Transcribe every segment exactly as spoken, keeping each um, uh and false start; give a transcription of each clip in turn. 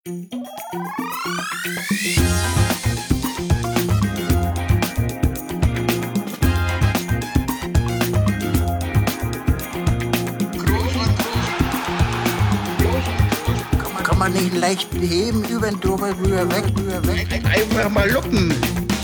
Kann man nicht leicht heben, über den drüber, rüber, weg, rüber, weg. Einfach mal luppen.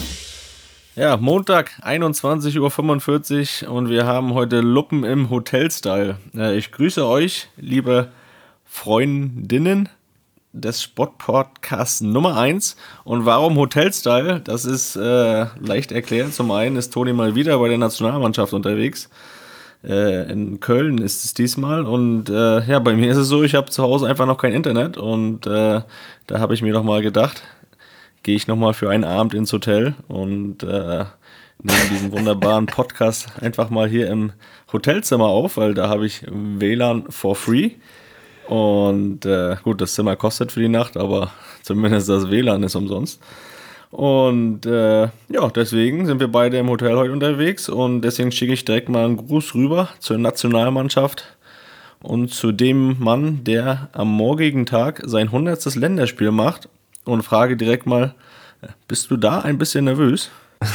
Ja, Montag, einundzwanzig Uhr fünfundvierzig und wir haben heute Luppen im Hotel-Style. Ich grüße euch, liebe Freundinnen des Sportpodcasts Nummer eins. Und warum Hotel-Style? Das ist äh, leicht erklärt. Zum einen ist Toni mal wieder bei der Nationalmannschaft unterwegs. Äh, in Köln ist es diesmal. Und äh, ja, bei mir ist es so, ich habe zu Hause einfach noch kein Internet. Und äh, da habe ich mir doch mal gedacht, gehe ich nochmal für einen Abend ins Hotel und äh, nehme diesen wunderbaren Podcast einfach mal hier im Hotelzimmer auf, weil da habe ich W L A N for free. Und äh, gut, das Zimmer kostet für die Nacht, aber zumindest das W L A N ist umsonst. Und äh, ja, deswegen sind wir beide im Hotel heute unterwegs und deswegen schicke ich direkt mal einen Gruß rüber zur Nationalmannschaft und zu dem Mann, der am morgigen Tag sein hundertstes Länderspiel macht. Und frage direkt mal, bist du da ein bisschen nervös?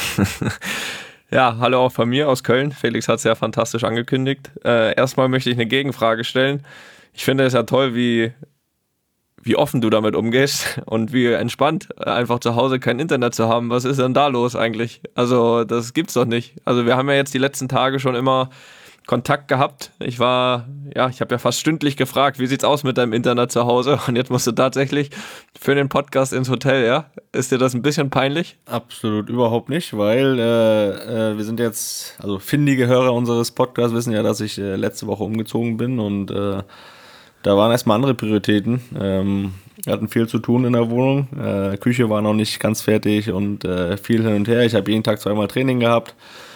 Ja, hallo auch von mir aus Köln. Felix hat es ja fantastisch angekündigt. Äh, erstmal möchte ich eine Gegenfrage stellen. Ich finde es ja toll, wie, wie offen du damit umgehst und wie entspannt, einfach zu Hause kein Internet zu haben. Was ist denn da los eigentlich? Also das gibt's doch nicht. Also wir haben ja jetzt die letzten Tage schon immer Kontakt gehabt. Ich war, ja, ich habe ja fast stündlich gefragt, wie sieht's aus mit deinem Internet zu Hause? Und jetzt musst du tatsächlich für den Podcast ins Hotel, ja? Ist dir das ein bisschen peinlich? Absolut überhaupt nicht, weil äh, äh, wir sind jetzt, also findige Hörer unseres Podcasts wissen ja, dass ich äh, letzte Woche umgezogen bin und äh, da waren erstmal andere Prioritäten. Ähm, wir hatten viel zu tun in der Wohnung. Äh, Küche war noch nicht ganz fertig und äh, viel hin und her. Ich habe jeden Tag zweimal Training gehabt.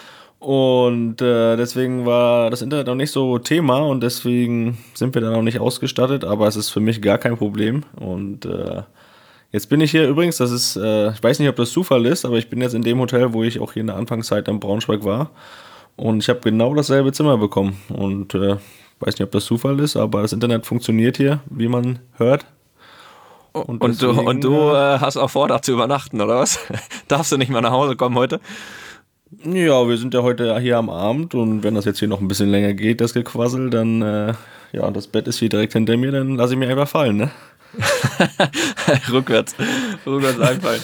Und äh, deswegen war das Internet noch nicht so Thema und deswegen sind wir da noch nicht ausgestattet, aber es ist für mich gar kein Problem. Und äh, jetzt bin ich hier übrigens, das ist, äh, ich weiß nicht, ob das Zufall ist, aber ich bin jetzt in dem Hotel, wo ich auch hier in der Anfangszeit in Braunschweig war und ich habe genau dasselbe Zimmer bekommen und äh, weiß nicht, ob das Zufall ist, aber das Internet funktioniert hier, wie man hört. Und, und deswegen, du, und du äh, hast auch vor, da zu übernachten, oder was? Darfst du nicht mal nach Hause kommen heute? Ja, wir sind ja heute hier am Abend und wenn das jetzt hier noch ein bisschen länger geht, das Gequassel, dann, äh, ja, das Bett ist hier direkt hinter mir, dann lasse ich mir einfach fallen, ne? rückwärts, rückwärts einfallen.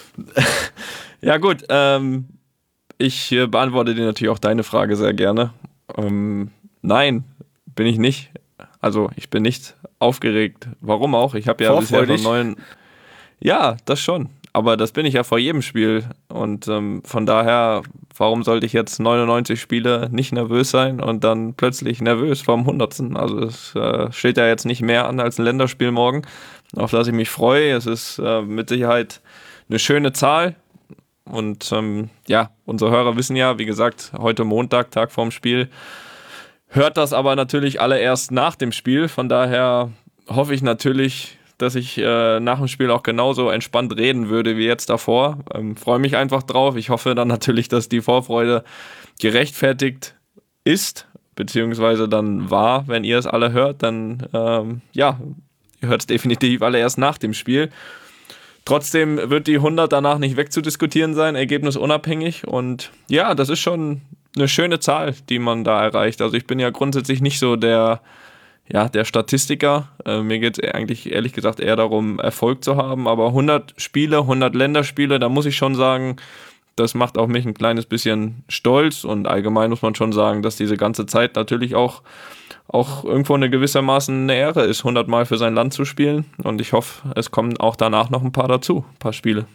Ja gut, ähm, ich äh, beantworte dir natürlich auch deine Frage sehr gerne. Ähm, nein, bin ich nicht. Also ich bin nicht aufgeregt. Warum auch? Ich habe ja bisher von neuen... Ja, das schon. Aber das bin ich ja vor jedem Spiel und ähm, von daher, warum sollte ich jetzt neunundneunzig Spiele nicht nervös sein und dann plötzlich nervös vom hundertsten? Also es äh, steht ja jetzt nicht mehr an als ein Länderspiel morgen, auf das ich mich freue. Es ist äh, mit Sicherheit eine schöne Zahl und ähm, ja, unsere Hörer wissen ja, wie gesagt, heute Montag, Tag vorm Spiel, hört das aber natürlich alle erst nach dem Spiel. Von daher hoffe ich natürlich, dass ich äh, nach dem Spiel auch genauso entspannt reden würde wie jetzt davor. Ähm, freue mich einfach drauf. Ich hoffe dann natürlich, dass die Vorfreude gerechtfertigt ist, beziehungsweise dann war, wenn ihr es alle hört, dann ähm, ja, ihr hört es definitiv alle erst nach dem Spiel. Trotzdem wird die hundert danach nicht wegzudiskutieren sein, ergebnisunabhängig und ja, das ist schon eine schöne Zahl, die man da erreicht. Also ich bin ja grundsätzlich nicht so der Ja, der Statistiker, äh, mir geht es eigentlich ehrlich gesagt eher darum, Erfolg zu haben, aber hundert Spiele, hundert Länderspiele, da muss ich schon sagen, das macht auch mich ein kleines bisschen stolz und allgemein muss man schon sagen, dass diese ganze Zeit natürlich auch, auch irgendwo eine gewissermaßen eine Ehre ist, hundert Mal für sein Land zu spielen und ich hoffe, es kommen auch danach noch ein paar dazu, ein paar Spiele.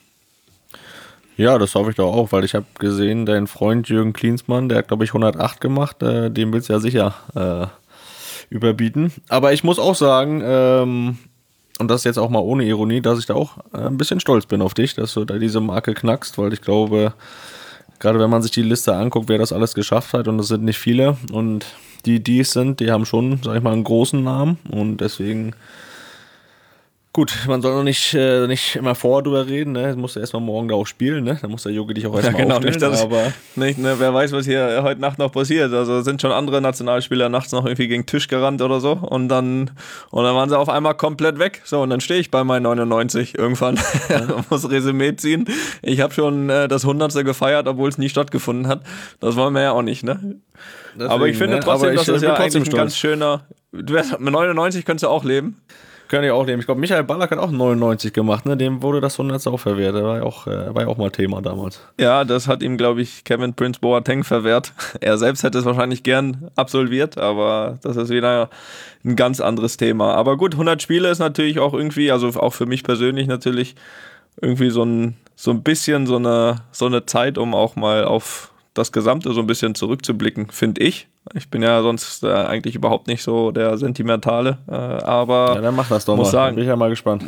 Ja, das hoffe ich doch auch, weil ich habe gesehen, dein Freund Jürgen Klinsmann, der hat glaube ich hundertacht gemacht, äh, dem willst du ja sicher äh, überbieten. Aber ich muss auch sagen, ähm, und das jetzt auch mal ohne Ironie, dass ich da auch äh, ein bisschen stolz bin auf dich, dass du da diese Marke knackst, weil ich glaube, gerade wenn man sich die Liste anguckt, wer das alles geschafft hat und das sind nicht viele und die, die es sind, die haben schon, sag ich mal, einen großen Namen und deswegen Gut, man soll noch nicht, äh, nicht immer vorher drüber reden, ne? Das musst du erstmal morgen da auch spielen, ne? Da muss der Jogi dich auch erstmal ja, genau, aufstellen, nicht, dass aber nicht, ne, wer weiß, was hier heute Nacht noch passiert. Also sind schon andere Nationalspieler nachts noch irgendwie gegen den Tisch gerannt oder so und dann und dann waren sie auf einmal komplett weg. So, und dann stehe ich bei meinen neunundneunzig irgendwann. Ja. Muss Resümee ziehen. Ich habe schon äh, das Hundertste gefeiert, obwohl es nie stattgefunden hat. Das wollen wir ja auch nicht, ne? Deswegen, aber ich finde trotzdem, ne? dass das ja eigentlich ein ganz schöner... Du wärst, mit neunundneunzig könntest du auch leben. Können ja auch nehmen. Ich glaube, Michael Ballack hat auch neunundneunzig gemacht, ne? Dem wurde das hundertste auch verwehrt. Der war ja auch, äh, war ja auch mal Thema damals. Ja, das hat ihm, glaube ich, Kevin Prince Boateng verwehrt. Er selbst hätte es wahrscheinlich gern absolviert, aber das ist wieder ein ganz anderes Thema. Aber gut, hundert Spiele ist natürlich auch irgendwie, also auch für mich persönlich natürlich irgendwie so ein, so ein bisschen so eine, so eine Zeit, um auch mal auf das Gesamte so ein bisschen zurückzublicken, finde ich. Ich bin ja sonst äh, eigentlich überhaupt nicht so der Sentimentale, äh, aber... Ja, dann mach das doch muss mal, sagen, bin ich ja mal gespannt.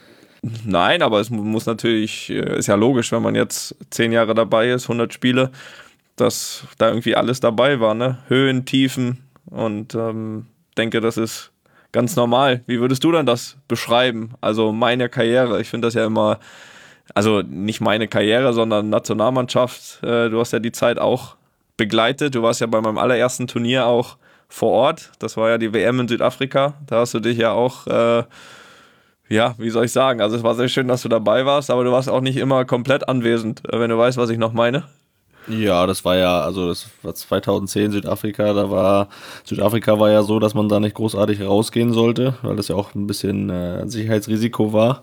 Nein, aber es muss natürlich, ist ja logisch, wenn man jetzt zehn Jahre dabei ist, hundert Spiele, dass da irgendwie alles dabei war, ne? Höhen, Tiefen und ähm, denke, das ist ganz normal. Wie würdest du dann das beschreiben? Also meine Karriere, ich finde das ja immer, also nicht meine Karriere, sondern Nationalmannschaft, äh, du hast ja die Zeit auch begleitet, du warst ja bei meinem allerersten Turnier auch vor Ort, das war ja die W M in Südafrika, da hast du dich ja auch, äh, ja, wie soll ich sagen, also es war sehr schön, dass du dabei warst, aber du warst auch nicht immer komplett anwesend, wenn du weißt, was ich noch meine. Ja, das war ja, also das war zweitausendzehn Südafrika, da war, Südafrika war ja so, dass man da nicht großartig rausgehen sollte, weil das ja auch ein bisschen äh, ein Sicherheitsrisiko war.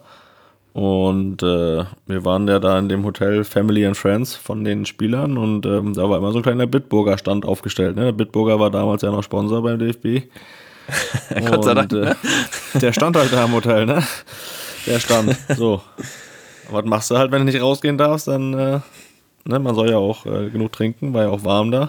Und äh, wir waren ja da in dem Hotel Family and Friends von den Spielern und ähm, da war immer so ein kleiner Bitburger Stand aufgestellt. Ne? Der Bitburger war damals ja noch Sponsor beim D F B. Gott sei Dank. Und, äh, der stand halt da im Hotel, ne? Der stand. So. Was machst du halt, wenn du nicht rausgehen darfst? Dann, äh, ne, man soll ja auch äh, genug trinken, war ja auch warm da.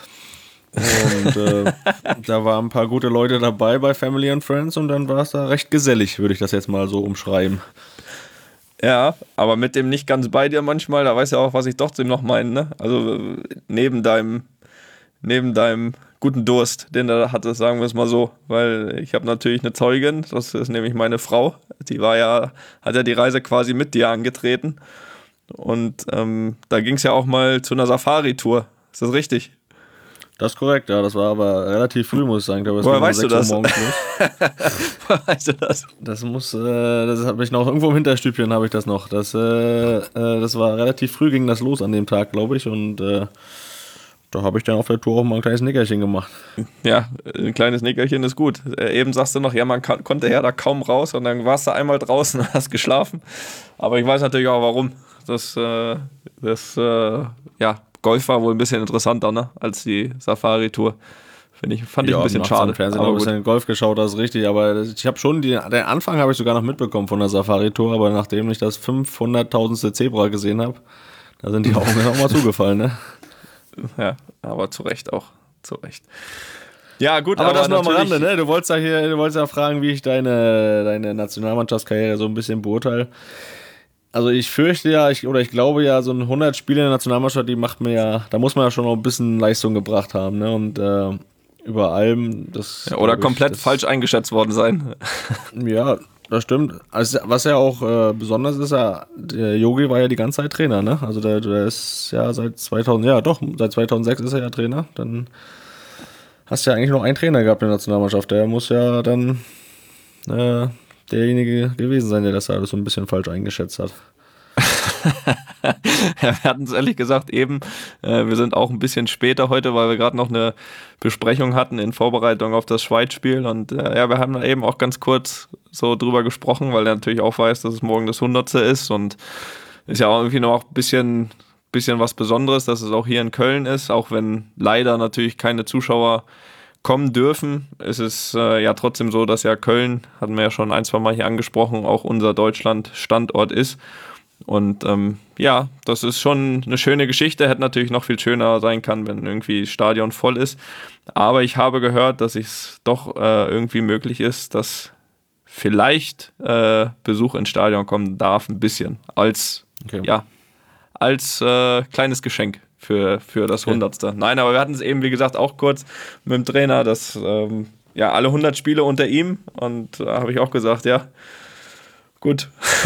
Und äh, da waren ein paar gute Leute dabei bei Family and Friends und dann war es da recht gesellig, würde ich das jetzt mal so umschreiben. Ja, aber mit dem nicht ganz bei dir manchmal, da weißt du ja auch, was ich trotzdem noch meine, ne? Also neben deinem, neben deinem guten Durst, den du hattest, sagen wir es mal so, weil ich habe natürlich eine Zeugin, das ist nämlich meine Frau, die war ja, hat ja die Reise quasi mit dir angetreten und ähm, da ging es ja auch mal zu einer Safari-Tour, ist das richtig? Das ist korrekt, ja, das war aber relativ früh, muss ich sagen. Ich glaube, Woher weißt du das? Woher weißt du das? Das muss, äh, das habe ich noch, irgendwo im Hinterstübchen habe ich das noch. Das, äh, äh, das war relativ früh, ging das los an dem Tag, glaube ich, und äh, da habe ich dann auf der Tour auch mal ein kleines Nickerchen gemacht. Ja, ein kleines Nickerchen ist gut. Äh, eben sagst du noch, ja, man kann, konnte ja da kaum raus und dann warst du einmal draußen und hast geschlafen. Aber ich weiß natürlich auch, warum. Das, äh, das, äh, ja, Golf war wohl ein bisschen interessanter, ne, als die Safari-Tour. Finde ich, fand ich ja, ein bisschen schade. Im Fernsehen habe ich ein bisschen Golf geschaut, das ist richtig, aber ich habe schon, die, den Anfang habe ich sogar noch mitbekommen von der Safari-Tour, aber nachdem ich das fünfhunderttausendste Zebra gesehen habe, da sind die Augen auch mal zugefallen, ne? Ja, aber zu Recht auch, zu Recht. Ja, gut, aber, aber das nur am natürlich- Rande, ne? Du wolltest ja hier, du wolltest ja fragen, wie ich deine, deine Nationalmannschaftskarriere so ein bisschen beurteile. Also ich fürchte ja, ich, oder ich glaube ja, so ein hundert Spiele in der Nationalmannschaft, die macht mir ja, da muss man ja schon noch ein bisschen Leistung gebracht haben, ne? Und äh, über allem, das... Ja, oder glaub ich, komplett das, falsch eingeschätzt worden sein. Ja, das stimmt. Also, was ja auch äh, besonders ist, ja, der Jogi war ja die ganze Zeit Trainer, ne? Also der, der ist ja seit zweitausend, ja doch, seit zweitausendsechs ist er ja Trainer. Dann hast du ja eigentlich nur einen Trainer gehabt in der Nationalmannschaft. Der muss ja dann äh, derjenige gewesen sein, der das alles so ein bisschen falsch eingeschätzt hat. Ja, wir hatten es ehrlich gesagt eben, äh, wir sind auch ein bisschen später heute, weil wir gerade noch eine Besprechung hatten in Vorbereitung auf das Schweiz-Spiel und äh, ja, wir haben da eben auch ganz kurz so drüber gesprochen, weil er natürlich auch weiß, dass es morgen das hundertste ist und ist ja auch irgendwie noch ein bisschen, bisschen was Besonderes, dass es auch hier in Köln ist, auch wenn leider natürlich keine Zuschauer kommen dürfen, ist es äh, ja trotzdem so, dass ja Köln, hatten wir ja schon ein, zwei Mal hier angesprochen, auch unser Deutschland-Standort ist. Und ähm, ja, das ist schon eine schöne Geschichte, hätte natürlich noch viel schöner sein können, wenn irgendwie das Stadion voll ist. Aber ich habe gehört, dass es doch äh, irgendwie möglich ist, dass vielleicht äh, Besuch ins Stadion kommen darf, ein bisschen, als, Okay. ja, als äh, kleines Geschenk für, für das Okay. hundertste. Nein, aber wir hatten es eben, wie gesagt, auch kurz mit dem Trainer, dass ähm, ja alle hundert Spiele unter ihm und da habe ich auch gesagt, ja, gut.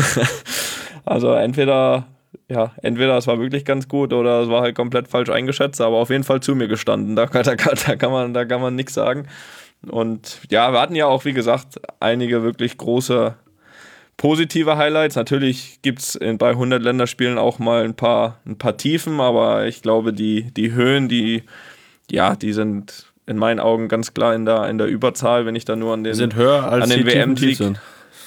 Also entweder, ja, entweder es war wirklich ganz gut oder es war halt komplett falsch eingeschätzt, aber auf jeden Fall zu mir gestanden. Da, da, da kann man, da kann man nichts sagen. Und ja, wir hatten ja auch, wie gesagt, einige wirklich große positive Highlights. Natürlich gibt es bei hundert Länderspielen auch mal ein paar, ein paar Tiefen, aber ich glaube, die, die Höhen, die, ja, die sind in meinen Augen ganz klar in der, in der Überzahl, wenn ich da nur an den, Die sind höher als an den die W M-Sieg M-Sieg. sind.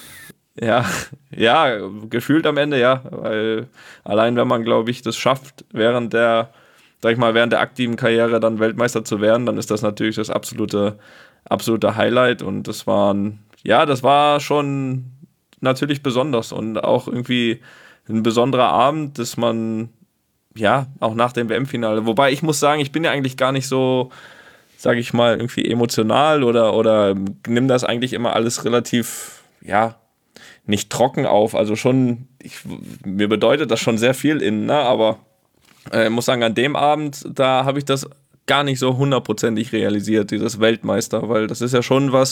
Ja, ja, gefühlt am Ende, ja, weil allein wenn man, glaube ich, das schafft, während der, sag ich mal, während der aktiven Karriere dann Weltmeister zu werden, dann ist das natürlich das absolute, absolute Highlight und das waren, ja, das war schon natürlich besonders und auch irgendwie ein besonderer Abend, dass man, ja, auch nach dem W M-Finale, wobei ich muss sagen, ich bin ja eigentlich gar nicht so, sage ich mal, irgendwie emotional oder, oder nimm das eigentlich immer alles relativ, ja, nicht trocken auf, also schon, ich, mir bedeutet das schon sehr viel innen, ne? Aber äh, ich muss sagen, an dem Abend, da habe ich das gar nicht so hundertprozentig realisiert, dieses Weltmeister, weil das ist ja schon was,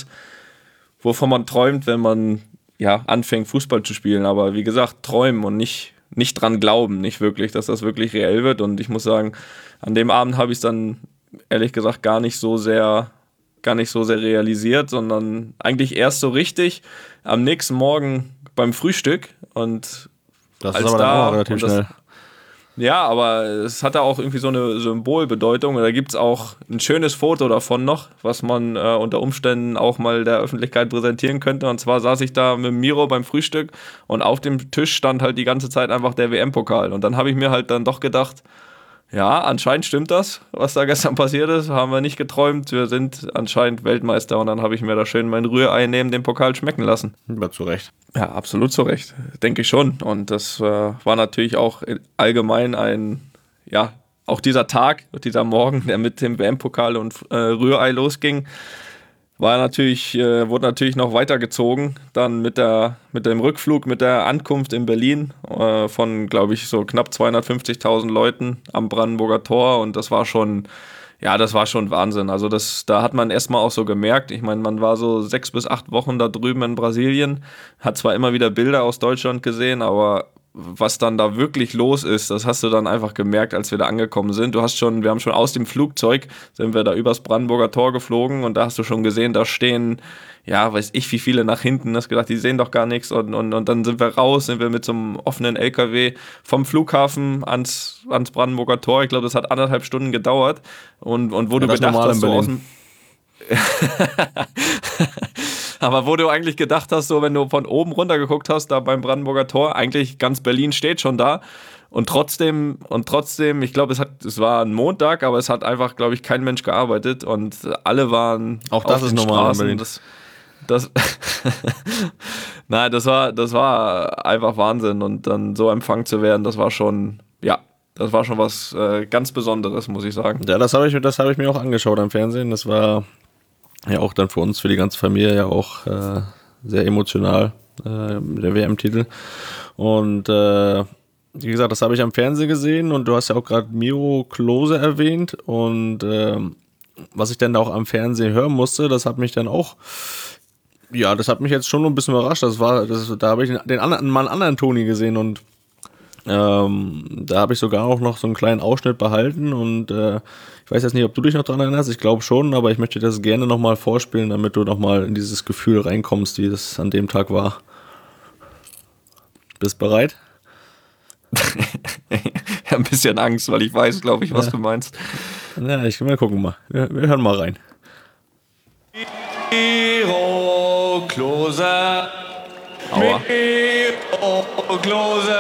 wovon man träumt, wenn man ja anfängt, Fußball zu spielen, aber wie gesagt, träumen und nicht, nicht dran glauben, nicht wirklich, dass das wirklich reell wird und ich muss sagen, an dem Abend habe ich es dann ehrlich gesagt gar nicht so sehr gar nicht so sehr realisiert, sondern eigentlich erst so richtig am nächsten Morgen beim Frühstück und Das als ist aber dann da, auch relativ und das, schnell. ja, aber es hatte auch irgendwie so eine Symbolbedeutung und da gibt es auch ein schönes Foto davon noch, was man äh, unter Umständen auch mal der Öffentlichkeit präsentieren könnte und zwar saß ich da mit Miro beim Frühstück und auf dem Tisch stand halt die ganze Zeit einfach der W M-Pokal und dann habe ich mir halt dann doch gedacht, ja, anscheinend stimmt das, was da gestern passiert ist. Haben wir nicht geträumt. Wir sind anscheinend Weltmeister und dann habe ich mir da schön mein Rührei neben dem Pokal schmecken lassen. War zu Recht. Ja, absolut zu Recht. Denke ich schon. Und das äh, war natürlich auch allgemein ein, ja, auch dieser Tag, dieser Morgen, der mit dem W M-Pokal und äh, Rührei losging, war natürlich, äh, wurde natürlich noch weitergezogen, dann mit der, mit dem Rückflug, mit der Ankunft in Berlin äh, von, glaube ich, so knapp zweihundertfünfzigtausend Leuten am Brandenburger Tor und das war schon, ja, das war schon Wahnsinn. Also das, da hat man erstmal auch so gemerkt, ich meine, man war so sechs bis acht Wochen da drüben in Brasilien, hat zwar immer wieder Bilder aus Deutschland gesehen, aber was dann da wirklich los ist, das hast du dann einfach gemerkt, als wir da angekommen sind. Du hast schon, wir haben schon aus dem Flugzeug, sind wir da übers Brandenburger Tor geflogen und da hast du schon gesehen, da stehen, ja, weiß ich wie viele nach hinten, hast gedacht, die sehen doch gar nichts und, und, und dann sind wir raus, sind wir mit so einem offenen L K W vom Flughafen ans, ans Brandenburger Tor. Ich glaube, das hat anderthalb Stunden gedauert und, und wo Ja, du das ist gedacht normal hast, in so aus Berlin. dem Aber wo du eigentlich gedacht hast, so wenn du von oben runter geguckt hast, da beim Brandenburger Tor, eigentlich ganz Berlin steht schon da und trotzdem, und trotzdem, ich glaube, es hat, es war ein Montag, aber es hat einfach, glaube ich, kein Mensch gearbeitet und alle waren Auch das auf ist den normal in Straßen. Berlin. Das, das Nein, das war, das war einfach Wahnsinn und dann so empfangen zu werden, das war schon, ja, das war schon was äh, ganz Besonderes, muss ich sagen. Ja, das habe ich, das hab ich mir auch angeschaut am Fernsehen. Das war ja auch dann für uns, für die ganze Familie ja auch äh, sehr emotional, äh, der W M-Titel. Und äh, wie gesagt, das habe ich am Fernsehen gesehen und du hast ja auch gerade Miro Klose erwähnt und äh, was ich dann auch am Fernsehen hören musste, das hat mich dann auch, ja, das hat mich jetzt schon ein bisschen überrascht. Das war, das, da habe ich den anderen, mal einen anderen Toni gesehen und ähm, da habe ich sogar auch noch so einen kleinen Ausschnitt behalten und äh, ich weiß jetzt nicht, ob du dich noch daran erinnerst, ich glaube schon, aber ich möchte das gerne nochmal vorspielen, damit du nochmal in dieses Gefühl reinkommst, wie das an dem Tag war. Bist bereit? Ich habe ein bisschen Angst, weil ich weiß, glaube ich, was Ja. du meinst. Ja, ich wir gucken mal. Wir, wir hören mal rein. Miro Klose. Aua. Miro Klose.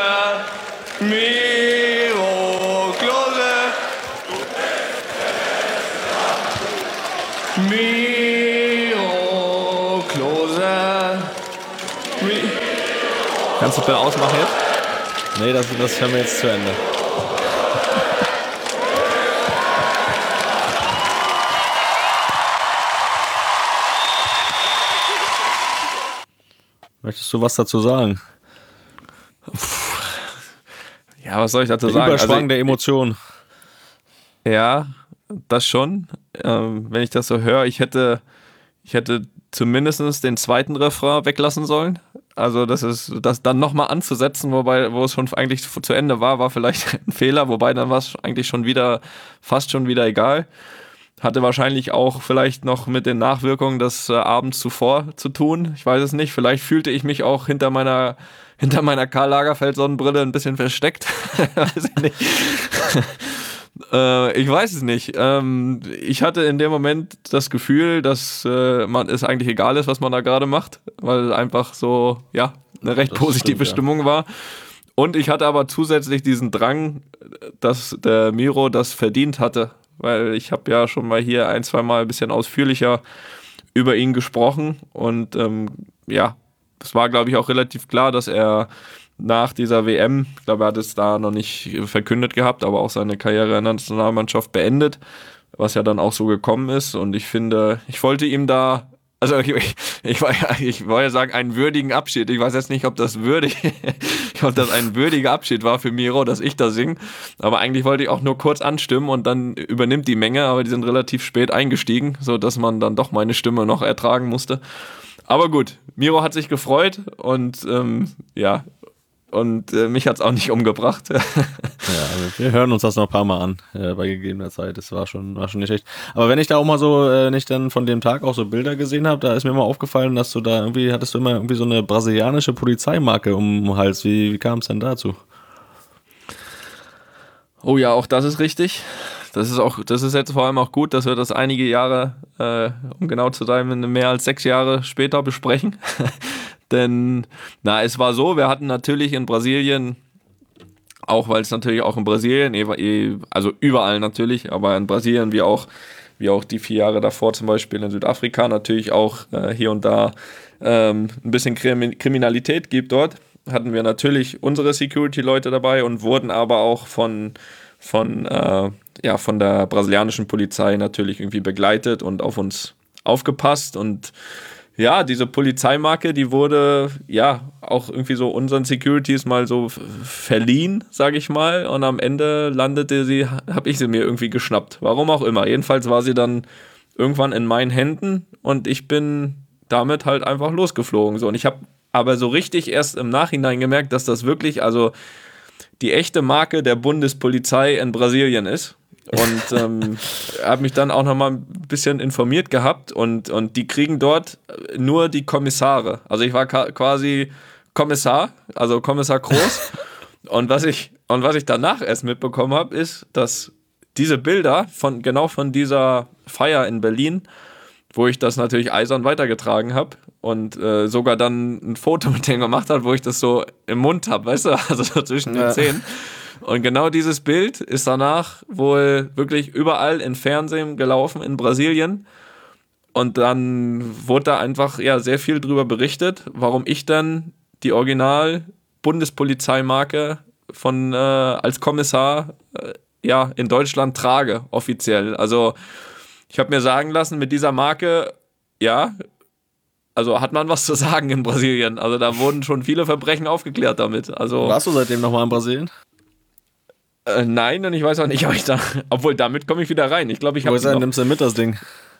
Miro Klose. Miro Klose. Mi- Kannst du bitte ausmachen jetzt? Nee, das, das hören wir jetzt zu Ende. Möchtest du was dazu sagen? Ja, was soll ich dazu Der sagen? Überschwang Also, der Emotionen. ja, das schon. Ähm, wenn ich das so höre, ich hätte, ich hätte zumindest den zweiten Refrain weglassen sollen. Also das ist, das dann nochmal anzusetzen, wobei, wo es schon eigentlich zu Ende war, war vielleicht ein Fehler, wobei dann war es eigentlich schon wieder, fast schon wieder egal. Hatte wahrscheinlich auch vielleicht noch mit den Nachwirkungen des äh, Abends zuvor zu tun. Ich weiß es nicht. Vielleicht fühlte ich mich auch hinter meiner, hinter meiner Karl Lagerfeld Sonnenbrille ein bisschen versteckt. Weiß ich nicht. äh, ich weiß es nicht. Ähm, ich hatte in dem Moment das Gefühl, dass äh, man es eigentlich egal ist, was man da gerade macht, weil einfach so, ja, eine recht Das positive stimmt, ja. Stimmung war. Und ich hatte aber zusätzlich diesen Drang, dass der Miro das verdient hatte, weil ich habe ja schon mal hier ein, zwei Mal ein bisschen ausführlicher über ihn gesprochen und ähm, ja, es war, glaube ich, auch relativ klar, dass er nach dieser W M, ich glaube, er hat es da noch nicht verkündet gehabt, aber auch seine Karriere in der Nationalmannschaft beendet, was ja dann auch so gekommen ist und ich finde, ich wollte ihm da, also ich, ich, ich, ich wollte ja sagen, einen würdigen Abschied. Ich weiß jetzt nicht, ob das würdig, ob das ein würdiger Abschied war für Miro, dass ich da singe. Aber eigentlich wollte ich auch nur kurz anstimmen und dann übernimmt die Menge, aber die sind relativ spät eingestiegen, sodass man dann doch meine Stimme noch ertragen musste. Aber gut, Miro hat sich gefreut und ähm, ja, und äh, mich hat es auch nicht umgebracht. Ja, also wir hören uns das noch ein paar Mal an, äh, bei gegebener Zeit. Das war schon, war schon nicht schlecht. Aber wenn ich da auch mal so, äh, nicht dann von dem Tag auch so Bilder gesehen habe, da ist mir immer aufgefallen, dass du da irgendwie, hattest du immer irgendwie so eine brasilianische Polizeimarke um den Hals. Wie, wie kam es denn dazu? Oh ja, auch das ist richtig. Das ist auch, das ist jetzt vor allem auch gut, dass wir das einige Jahre, äh, um genau zu sein, mehr als sechs Jahre später besprechen. Denn, na, es war so, wir hatten natürlich in Brasilien, auch weil es natürlich auch in Brasilien, also überall natürlich, aber in Brasilien wie auch, wie auch die vier Jahre davor zum Beispiel in Südafrika natürlich auch äh, hier und da ähm, ein bisschen Kriminalität gibt dort, hatten wir natürlich unsere Security-Leute dabei und wurden aber auch von, von, äh, ja, von der brasilianischen Polizei natürlich irgendwie begleitet und auf uns aufgepasst und ja, diese Polizeimarke, die wurde ja auch irgendwie so unseren Securities mal so verliehen, sage ich mal. Und am Ende landete sie, habe ich sie mir irgendwie geschnappt. Warum auch immer. Jedenfalls war sie dann irgendwann in meinen Händen und ich bin damit halt einfach losgeflogen. So. Und ich habe aber so richtig erst im Nachhinein gemerkt, dass das wirklich also die echte Marke der Bundespolizei in Brasilien ist. Und ähm, habe mich dann auch nochmal ein bisschen informiert gehabt und, und die kriegen dort nur die Kommissare. Also ich war ka- quasi Kommissar, also Kommissar Groß. und was ich und was ich danach erst mitbekommen habe, ist, dass diese Bilder von genau von dieser Feier in Berlin, wo ich das natürlich eisern weitergetragen habe und äh, sogar dann ein Foto mit denen gemacht habe, wo ich das so im Mund habe, weißt du, also so zwischen den Ja. Zähnen. Und genau dieses Bild ist danach wohl wirklich überall im Fernsehen gelaufen in Brasilien. Und dann wurde da einfach ja sehr viel drüber berichtet, warum ich dann die Original-Bundespolizeimarke von äh, als Kommissar äh, ja in Deutschland trage, offiziell. Also ich habe mir sagen lassen, mit dieser Marke, ja, also hat man was zu sagen in Brasilien. Also da wurden schon viele Verbrechen aufgeklärt damit. Also Warst du seitdem nochmal in Brasilien? Äh, nein, und ich weiß auch nicht, ob ich da, obwohl damit komme ich wieder rein. Ich glaube, ich Wo habe ist er, nimmst du mit das Ding?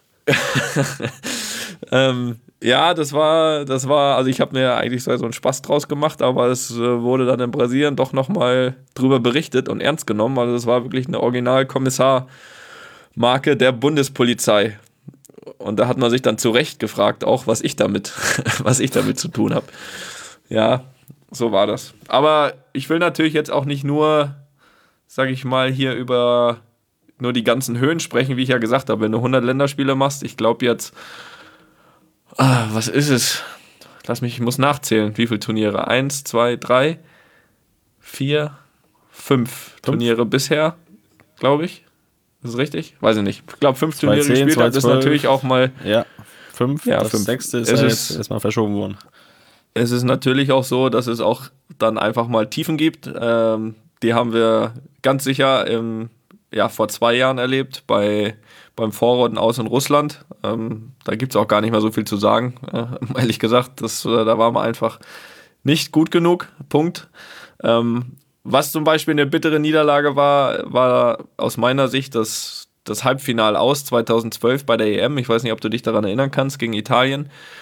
ähm, ja, das war, das war, also ich habe mir eigentlich so einen Spaß draus gemacht, aber es äh, wurde dann in Brasilien doch nochmal drüber berichtet und ernst genommen. Also das war wirklich eine Original-Kommissar-Marke der Bundespolizei. Und da hat man sich dann zu Recht gefragt, auch was ich damit, was ich damit zu tun habe. Ja, so war das. Aber ich will natürlich jetzt auch nicht nur, sag ich mal, hier über nur die ganzen Höhen sprechen, wie ich ja gesagt habe. Wenn du hundert Länderspiele machst, ich glaube jetzt, ah, was ist es? Lass mich, ich muss nachzählen, wie viele Turniere? Eins, zwei, drei, vier, fünf Turniere bisher, glaube ich. Ist das richtig? Weiß ich nicht. Ich glaube, fünf Turniere zweihundertzehn, gespielt habe, ist natürlich auch mal. Ja, fünf. Ja, das fünf. sechste ist Es ja ist- jetzt erstmal verschoben worden. Es ist natürlich auch so, dass es auch dann einfach mal Tiefen gibt. Ähm, die haben wir ganz sicher im, ja, vor zwei Jahren erlebt bei, beim Vorrunden aus in Russland. Ähm, da gibt es auch gar nicht mehr so viel zu sagen, äh, ehrlich gesagt. Das, äh, da waren wir einfach nicht gut genug. Punkt. Ähm, was zum Beispiel eine bittere Niederlage war, war aus meiner Sicht das, das Halbfinale aus zweitausendzwölf bei der E M. Ich weiß nicht, ob du dich daran erinnern kannst, gegen Italien.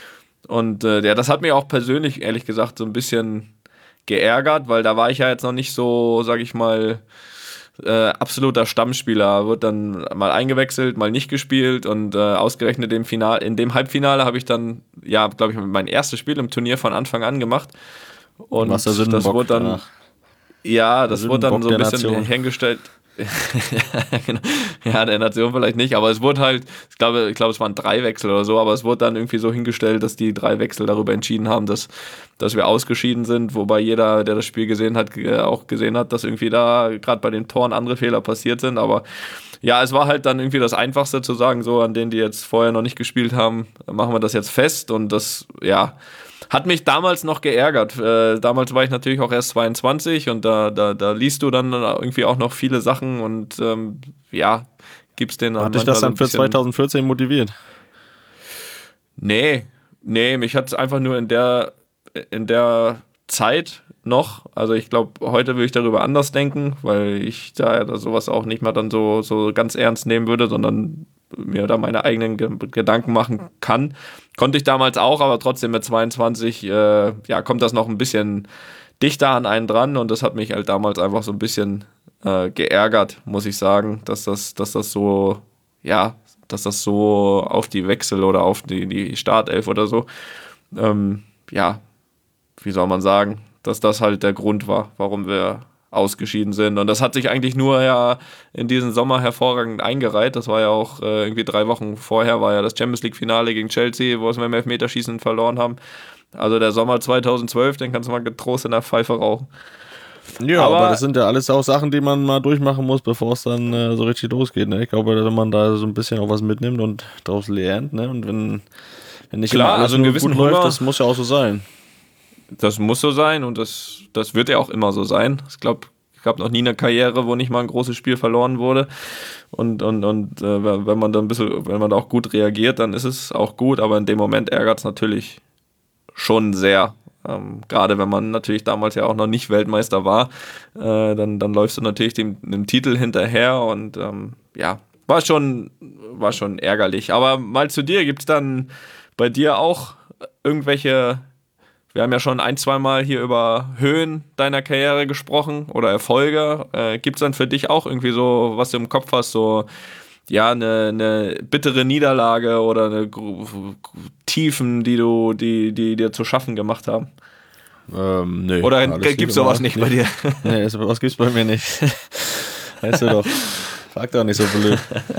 Und äh, ja, das hat mich auch persönlich, ehrlich gesagt, so ein bisschen geärgert, weil da war ich ja jetzt noch nicht so, sag ich mal, äh, absoluter Stammspieler. Wird dann mal eingewechselt, mal nicht gespielt und äh, ausgerechnet im Final, in dem Halbfinale habe ich dann, ja, glaube ich, mein erstes Spiel im Turnier von Anfang an gemacht. Und Was das wurde dann, danach. ja, das wurde dann so ein bisschen Nation. hingestellt. ja, genau. Ja, der Nation vielleicht nicht, aber es wurde halt, ich glaube, ich glaube, es waren drei Wechsel oder so, aber es wurde dann irgendwie so hingestellt, dass die drei Wechsel darüber entschieden haben, dass, dass wir ausgeschieden sind, wobei jeder, der das Spiel gesehen hat, auch gesehen hat, dass irgendwie da gerade bei den Toren andere Fehler passiert sind, aber ja, es war halt dann irgendwie das Einfachste zu sagen, so an denen, die jetzt vorher noch nicht gespielt haben, machen wir das jetzt fest und das, ja, hat mich damals noch geärgert. Äh, damals war ich natürlich auch erst zweiundzwanzig und da, da, da liest du dann irgendwie auch noch viele Sachen und ähm, ja, gibst den dann. Hat dich das dann für zwanzig vierzehn motiviert? Nee, nee, mich hat es einfach nur in der, in der Zeit noch, also ich glaube, heute würde ich darüber anders denken, weil ich da ja sowas auch nicht mehr dann so, so ganz ernst nehmen würde, sondern mir da meine eigenen Ge- Gedanken machen kann. Konnte ich damals auch, aber trotzdem mit zweiundzwanzig äh, ja, kommt das noch ein bisschen dichter an einen dran und das hat mich halt damals einfach so ein bisschen äh, geärgert, muss ich sagen, dass das, dass das so, ja, dass das so auf die Wechsel oder auf die, die Startelf oder so, ähm, ja, wie soll man sagen, dass das halt der Grund war, warum wir ausgeschieden sind. Und das hat sich eigentlich nur ja in diesen Sommer hervorragend eingereiht. Das war ja auch äh, irgendwie drei Wochen vorher, war ja das Champions League-Finale gegen Chelsea, wo wir im Elfmeterschießen verloren haben. Also der Sommer zweitausendzwölf, den kannst du mal getrost in der Pfeife rauchen. Ja, aber, aber das sind ja alles auch Sachen, die man mal durchmachen muss, bevor es dann äh, so richtig losgeht. Ne? Ich glaube, wenn man da so ein bisschen auch was mitnimmt und daraus lernt, ne? Und wenn, wenn nicht Klar, immer alles also einen nur gewissen gut läuft, Hunger, das muss ja auch so sein. Das muss so sein und das, das wird ja auch immer so sein. Ich glaube, ich gab noch nie eine Karriere, wo nicht mal ein großes Spiel verloren wurde. Und, und, und äh, wenn man da ein bisschen, wenn man da auch gut reagiert, dann ist es auch gut, aber in dem Moment ärgert es natürlich schon sehr. Ähm, gerade wenn man natürlich damals ja auch noch nicht Weltmeister war, äh, dann, dann läufst du natürlich dem, dem Titel hinterher und ähm, ja, war schon, war schon ärgerlich. Aber mal zu dir, gibt es dann bei dir auch irgendwelche. Wir haben ja schon ein, zwei Mal hier über Höhen deiner Karriere gesprochen oder Erfolge. Äh, gibt es dann für dich auch irgendwie so, was du im Kopf hast, so ja, eine, eine bittere Niederlage oder eine Gru- Tiefen, die du, die, die dir zu schaffen gemacht haben? Ähm, nee, Oder gibt es sowas nicht bei dir? Nee, sowas gibt's bei mir nicht. Weißt du doch. Frag doch nicht so blöd.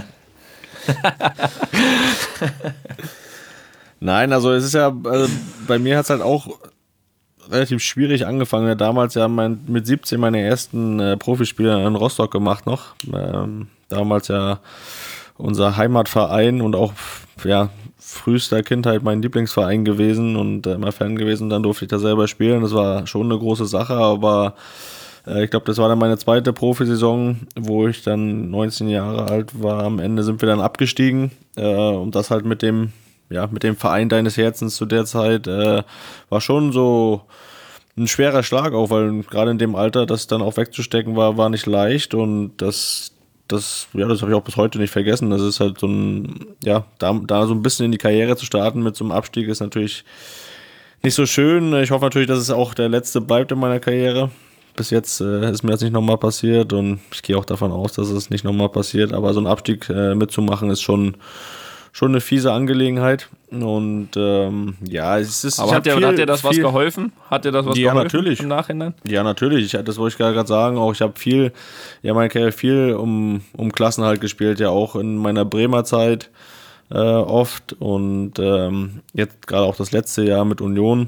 Nein, also es ist ja, also bei mir hat es halt auch relativ schwierig angefangen. Ja, damals ja mein, mit siebzehn meine ersten äh, Profispiele in Rostock gemacht noch. Ähm, damals ja unser Heimatverein und auch ja frühester Kindheit mein Lieblingsverein gewesen und äh, immer Fan gewesen. Dann durfte ich da selber spielen. Das war schon eine große Sache, aber äh, ich glaube, das war dann meine zweite Profisaison, wo ich dann neunzehn Jahre alt war. Am Ende sind wir dann abgestiegen äh, und das halt mit dem ja, mit dem Verein deines Herzens zu der Zeit äh, war schon so ein schwerer Schlag auch, weil gerade in dem Alter, das dann auch wegzustecken war, war nicht leicht und das, das, ja, das habe ich auch bis heute nicht vergessen. Das ist halt so ein, ja, da, da so ein bisschen in die Karriere zu starten mit so einem Abstieg ist natürlich nicht so schön. Ich hoffe natürlich, dass es auch der letzte bleibt in meiner Karriere. Bis jetzt äh, ist mir das nicht nochmal passiert und ich gehe auch davon aus, dass es nicht nochmal passiert, aber so einen Abstieg äh, mitzumachen ist schon Schon eine fiese Angelegenheit und ähm, ja, es ist. Aber hat dir, viel, hat dir das viel, was geholfen? Hat dir das was ja, geholfen natürlich. im Nachhinein? Ja, natürlich. Ich, das wollte ich gerade sagen. Auch ich habe viel, ja, meine Karriere viel um, um Klassenhalt gespielt, ja auch in meiner Bremer Zeit äh, oft und ähm, jetzt gerade auch das letzte Jahr mit Union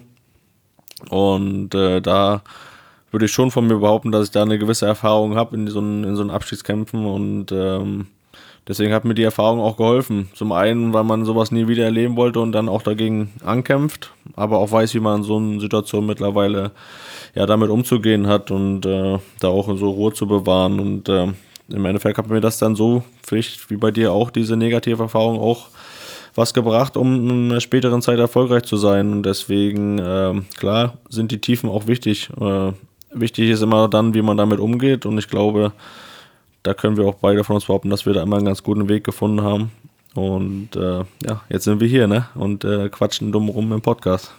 und äh, da würde ich schon von mir behaupten, dass ich da eine gewisse Erfahrung habe in so in so Abschiedskämpfen und ähm, deswegen hat mir die Erfahrung auch geholfen. Zum einen, weil man sowas nie wieder erleben wollte und dann auch dagegen ankämpft, aber auch weiß, wie man in so einer Situation mittlerweile ja damit umzugehen hat und äh, da auch so Ruhe zu bewahren. Und äh, im Endeffekt hat mir das dann so, vielleicht wie bei dir auch, diese negative Erfahrung auch was gebracht, um in einer späteren Zeit erfolgreich zu sein. Und deswegen, äh, klar, sind die Tiefen auch wichtig. Äh, wichtig ist immer dann, wie man damit umgeht und ich glaube, da können wir auch beide von uns behaupten, dass wir da immer einen ganz guten Weg gefunden haben. Und äh, ja, jetzt sind wir hier, ne? Und äh, quatschen dumm rum im Podcast.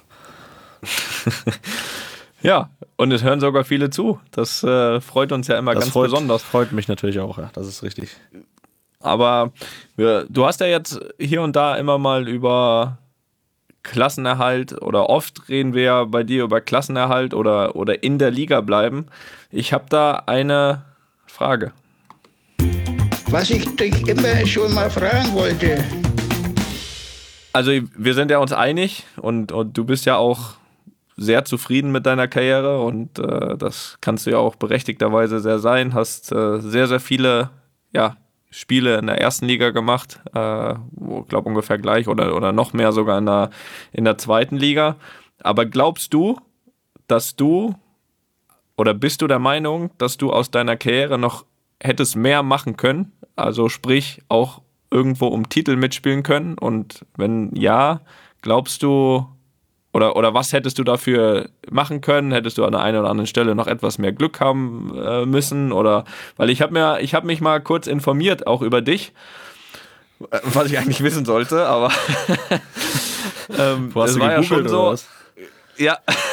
Ja, und es hören sogar viele zu. Das äh, freut uns ja immer das ganz freut, besonders. Freut mich natürlich auch, ja, das ist richtig. Aber wir, du hast ja jetzt hier und da immer mal über Klassenerhalt oder oft reden wir ja bei dir über Klassenerhalt oder, oder in der Liga bleiben. Ich habe da eine Frage. Was ich dich immer schon mal fragen wollte. Also wir sind ja uns einig und, und du bist ja auch sehr zufrieden mit deiner Karriere und äh, das kannst du ja auch berechtigterweise sehr sein. Hast äh, sehr, sehr viele ja, Spiele in der ersten Liga gemacht, äh, ich glaube ungefähr gleich oder, oder noch mehr sogar in der, in der zweiten Liga. Aber glaubst du, dass du oder bist du der Meinung, dass du aus deiner Karriere noch hättest mehr machen können? Also sprich auch irgendwo um Titel mitspielen können? Und wenn ja, glaubst du, Oder, oder was hättest du dafür machen können? Hättest du an der einen oder anderen Stelle noch etwas mehr Glück haben äh, müssen? Oder weil ich habe mir, ich habe mich mal kurz informiert, auch über dich, was ich eigentlich wissen sollte, aber ähm, du hast das war ja schon so. Was? Ja,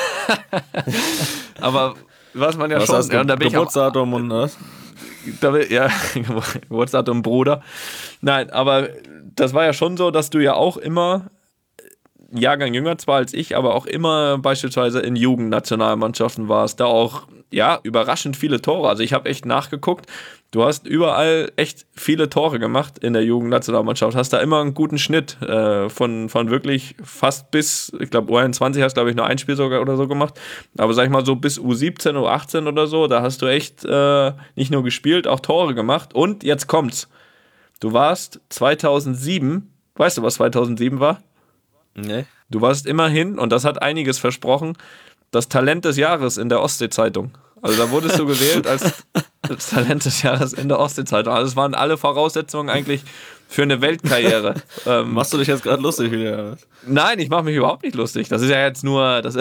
aber was man ja was schon. hast du, Ja, und da bin Geburtsdatum ich und was? Da will, ja, Geburtsdatum Bruder. Nein, aber das war ja schon so, dass du ja auch immer Jahrgang jünger zwar als ich, aber auch immer beispielsweise in Jugendnationalmannschaften warst, da auch, ja, überraschend viele Tore. Also ich habe echt nachgeguckt, du hast überall echt viele Tore gemacht in der Jugendnationalmannschaft, hast da immer einen guten Schnitt äh, von, von wirklich fast bis, ich glaube U einundzwanzig hast glaube ich nur ein Spiel sogar oder so gemacht, aber sag ich mal so bis U siebzehn, U achtzehn oder so, da hast du echt äh, nicht nur gespielt, auch Tore gemacht und jetzt kommt's, du warst zweitausendsieben, weißt du was zweitausendsieben war? Nee. Du warst immerhin, und das hat einiges versprochen, das Talent des Jahres in der Ostsee-Zeitung. Also da wurdest du gewählt als das Talent des Jahres in der Ostsee-Zeitung. Also es waren alle Voraussetzungen eigentlich für eine Weltkarriere. ähm, Machst du dich jetzt gerade lustig wieder? Nein, ich mache mich überhaupt nicht lustig. Das ist ja jetzt nur, das,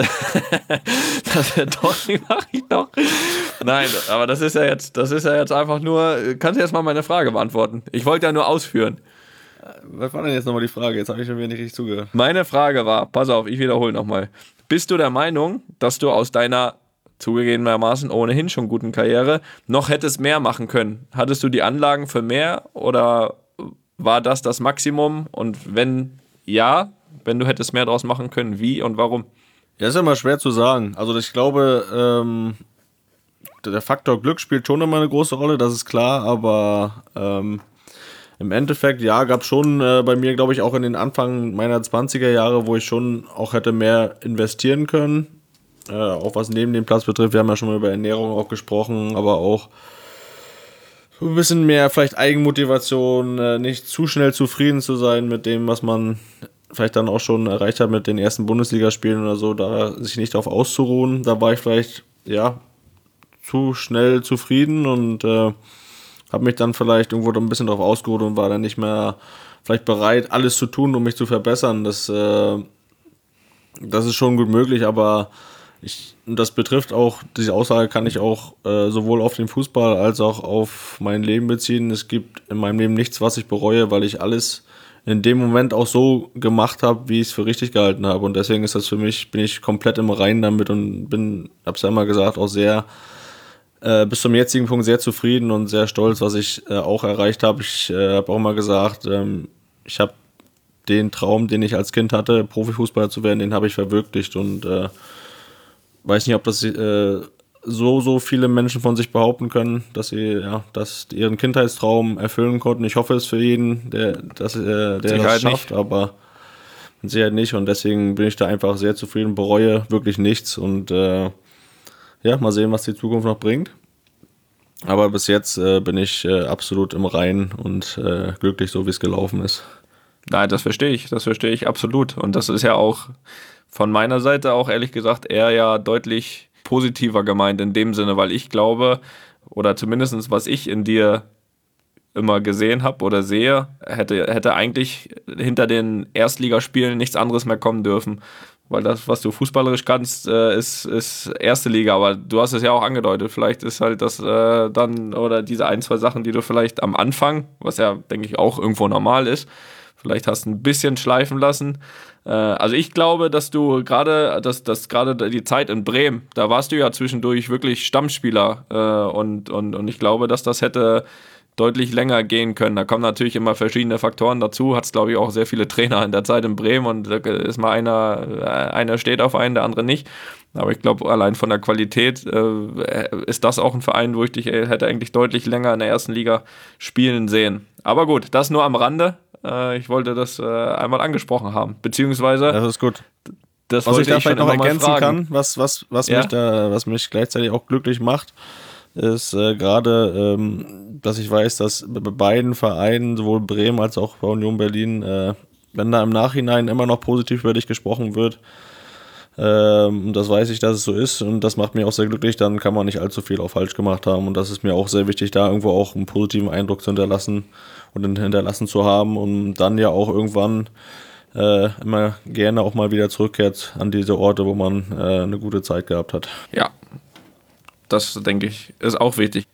das doch, mache ich doch. Nein, aber das ist ja jetzt, das ist ja jetzt einfach nur, kannst du jetzt mal meine Frage beantworten? Ich wollte ja nur ausführen. Was war denn jetzt nochmal die Frage? Jetzt habe ich schon wieder nicht richtig zugehört. Meine Frage war, pass auf, ich wiederhole nochmal. Bist du der Meinung, dass du aus deiner zugegebenermaßen ohnehin schon guten Karriere noch hättest mehr machen können? Hattest du die Anlagen für mehr oder war das das Maximum? Und wenn ja, wenn du hättest mehr draus machen können, wie und warum? Ja, ist immer schwer zu sagen. Also ich glaube, ähm, der Faktor Glück spielt schon immer eine große Rolle, das ist klar, aber ähm, im Endeffekt, ja, gab es schon äh, bei mir, glaube ich, auch in den Anfang meiner zwanziger Jahre, wo ich schon auch hätte mehr investieren können, äh, auch was neben dem Platz betrifft. Wir haben ja schon mal über Ernährung auch gesprochen, aber auch so ein bisschen mehr vielleicht Eigenmotivation, äh, nicht zu schnell zufrieden zu sein mit dem, was man vielleicht dann auch schon erreicht hat mit den ersten Bundesligaspielen oder so, da sich nicht darauf auszuruhen. Da war ich vielleicht, ja, zu schnell zufrieden und äh, habe mich dann vielleicht irgendwo ein bisschen drauf ausgeruht und war dann nicht mehr vielleicht bereit, alles zu tun, um mich zu verbessern. Das, äh, das ist schon gut möglich, aber ich, das betrifft auch, diese Aussage kann ich auch äh, sowohl auf den Fußball als auch auf mein Leben beziehen. Es gibt in meinem Leben nichts, was ich bereue, weil ich alles in dem Moment auch so gemacht habe, wie ich es für richtig gehalten habe. Und deswegen ist das für mich, bin ich komplett im Reinen damit und bin, hab's ja immer gesagt, auch sehr Äh, bis zum jetzigen Punkt sehr zufrieden und sehr stolz, was ich äh, auch erreicht habe. Ich äh, habe auch mal gesagt, ähm, ich habe den Traum, den ich als Kind hatte, Profifußballer zu werden, den habe ich verwirklicht und äh, weiß nicht, ob das äh, so, so viele Menschen von sich behaupten können, dass sie ja, dass ihren Kindheitstraum erfüllen konnten. Ich hoffe es für jeden, der, dass, äh, der das schafft, nicht. Aber mit Sicherheit nicht und deswegen bin ich da einfach sehr zufrieden, bereue wirklich nichts und äh, ja, mal sehen, was die Zukunft noch bringt. Aber bis jetzt äh, bin ich äh, absolut im Reinen und äh, glücklich, so wie es gelaufen ist. Nein, das verstehe ich, das verstehe ich absolut. Und das ist ja auch von meiner Seite auch ehrlich gesagt eher ja deutlich positiver gemeint in dem Sinne, weil ich glaube, oder zumindest was ich in dir immer gesehen habe oder sehe, hätte, hätte eigentlich hinter den Erstligaspielen nichts anderes mehr kommen dürfen. Weil das, was du fußballerisch kannst, äh, ist, ist erste Liga, aber du hast es ja auch angedeutet, vielleicht ist halt das äh, dann, oder diese ein, zwei Sachen, die du vielleicht am Anfang, was ja, denke ich, auch irgendwo normal ist, Vielleicht hast du ein bisschen schleifen lassen. Äh, also ich glaube, dass du gerade, dass, dass gerade die Zeit in Bremen, da warst du ja zwischendurch wirklich Stammspieler. Äh, und, und, und ich glaube, dass das hätte deutlich länger gehen können. Da kommen natürlich immer verschiedene Faktoren dazu. Hat es, glaube ich, auch sehr viele Trainer in der Zeit in Bremen und da ist mal einer, einer steht auf einen, der andere nicht. Aber ich glaube, allein von der Qualität äh, ist das auch ein Verein, wo ich dich äh, hätte eigentlich deutlich länger in der ersten Liga spielen sehen. Aber gut, das nur am Rande. Äh, ich wollte das äh, einmal angesprochen haben. Beziehungsweise... Das ist gut. Das was ich da ich vielleicht noch ergänzen kann, was, was, was, ja? mich da, was mich gleichzeitig auch glücklich macht, ist äh, gerade, ähm, dass ich weiß, dass bei beiden Vereinen, sowohl Bremen als auch bei Union Berlin, äh, wenn da im Nachhinein immer noch positiv über dich gesprochen wird, ähm, das weiß ich, dass es so ist und das macht mich auch sehr glücklich, dann kann man nicht allzu viel auch falsch gemacht haben und das ist mir auch sehr wichtig, da irgendwo auch einen positiven Eindruck zu hinterlassen und hinterlassen zu haben und dann ja auch irgendwann äh, immer gerne auch mal wieder zurückkehrt an diese Orte, wo man äh, eine gute Zeit gehabt hat. Ja. Das, denke ich, ist auch wichtig.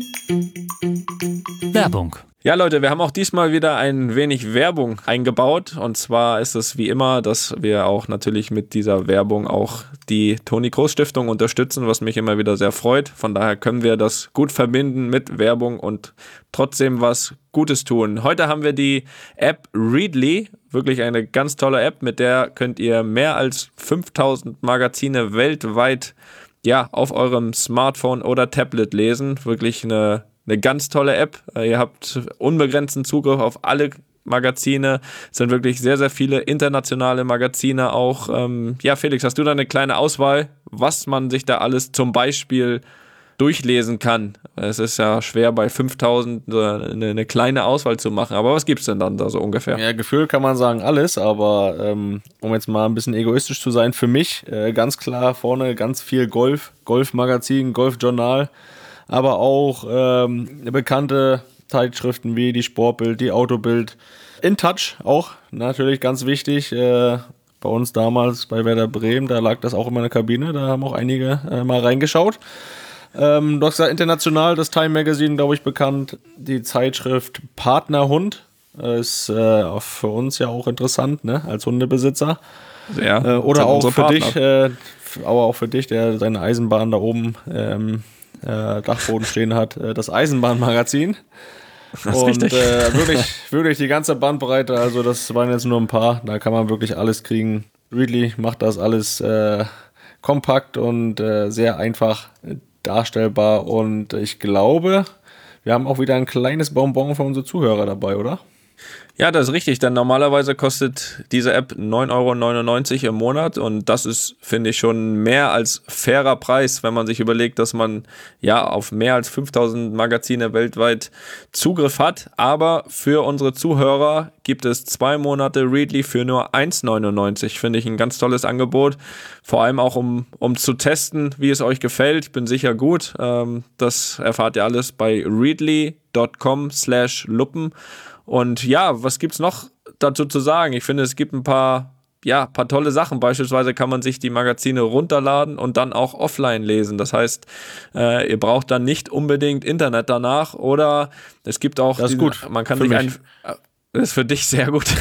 Werbung. Ja, Leute, wir haben auch diesmal wieder ein wenig Werbung eingebaut. Und zwar ist es wie immer, dass wir auch natürlich mit dieser Werbung auch die Toni Kroos Stiftung unterstützen, was mich immer wieder sehr freut. Von daher können wir das gut verbinden mit Werbung und trotzdem was Gutes tun. Heute haben wir die App Readly, wirklich eine ganz tolle App, mit der könnt ihr mehr als fünftausend Magazine weltweit ja, auf eurem Smartphone oder Tablet lesen. Wirklich eine, eine ganz tolle App. Ihr habt unbegrenzten Zugriff auf alle Magazine. Es sind wirklich sehr, sehr viele internationale Magazine auch. Ähm, ja, Felix, hast du da eine kleine Auswahl, was man sich da alles zum Beispiel durchlesen kann? Es ist ja schwer, bei fünftausend eine, eine kleine Auswahl zu machen. Aber was gibt's denn dann da so ungefähr? Ja, Gefühl kann man sagen alles, aber ähm, um jetzt mal ein bisschen egoistisch zu sein, für mich äh, ganz klar vorne ganz viel Golf, Golfmagazin, Golfjournal, aber auch ähm, bekannte Zeitschriften wie die Sportbild, die Autobild, In Touch auch natürlich ganz wichtig. Äh, bei uns damals bei Werder Bremen, da lag das auch immer in der Kabine, da haben auch einige äh, mal reingeschaut. Ähm, du hast gesagt, international, das Time Magazine, glaube ich, bekannt. Die Zeitschrift Partnerhund ist äh, auch für uns ja auch interessant, ne, als Hundebesitzer. Ja, äh, oder auch für Partner. dich, äh, f- aber auch für dich, der seine Eisenbahn da oben ähm, äh, Dachboden stehen hat, äh, das Eisenbahnmagazin. Das ist Und richtig. äh, wirklich, wirklich die ganze Bandbreite, also das waren jetzt nur ein paar, da kann man wirklich alles kriegen. Readly macht das alles äh, kompakt und äh, sehr einfach darstellbar und ich glaube, wir haben auch wieder ein kleines Bonbon für unsere Zuhörer dabei, oder? Ja, das ist richtig, denn normalerweise kostet diese App neun Euro neunundneunzig im Monat und das ist, finde ich, schon mehr als fairer Preis, wenn man sich überlegt, dass man ja auf mehr als fünftausend Magazine weltweit Zugriff hat, aber für unsere Zuhörer gibt es zwei Monate Readly für nur eins Euro neunundneunzig, finde ich ein ganz tolles Angebot, vor allem auch um, um zu testen, wie es euch gefällt, ich bin sicher gut, ähm, das erfahrt ihr alles bei readly.com slash luppen. Und ja, was gibt's noch dazu zu sagen? Ich finde, es gibt ein paar, ja, paar tolle Sachen. Beispielsweise kann man sich die Magazine runterladen und dann auch offline lesen. Das heißt, äh, ihr braucht dann nicht unbedingt Internet danach oder es gibt auch, Das ist diese, gut man kann für sich mich. ein, das ist für dich sehr gut.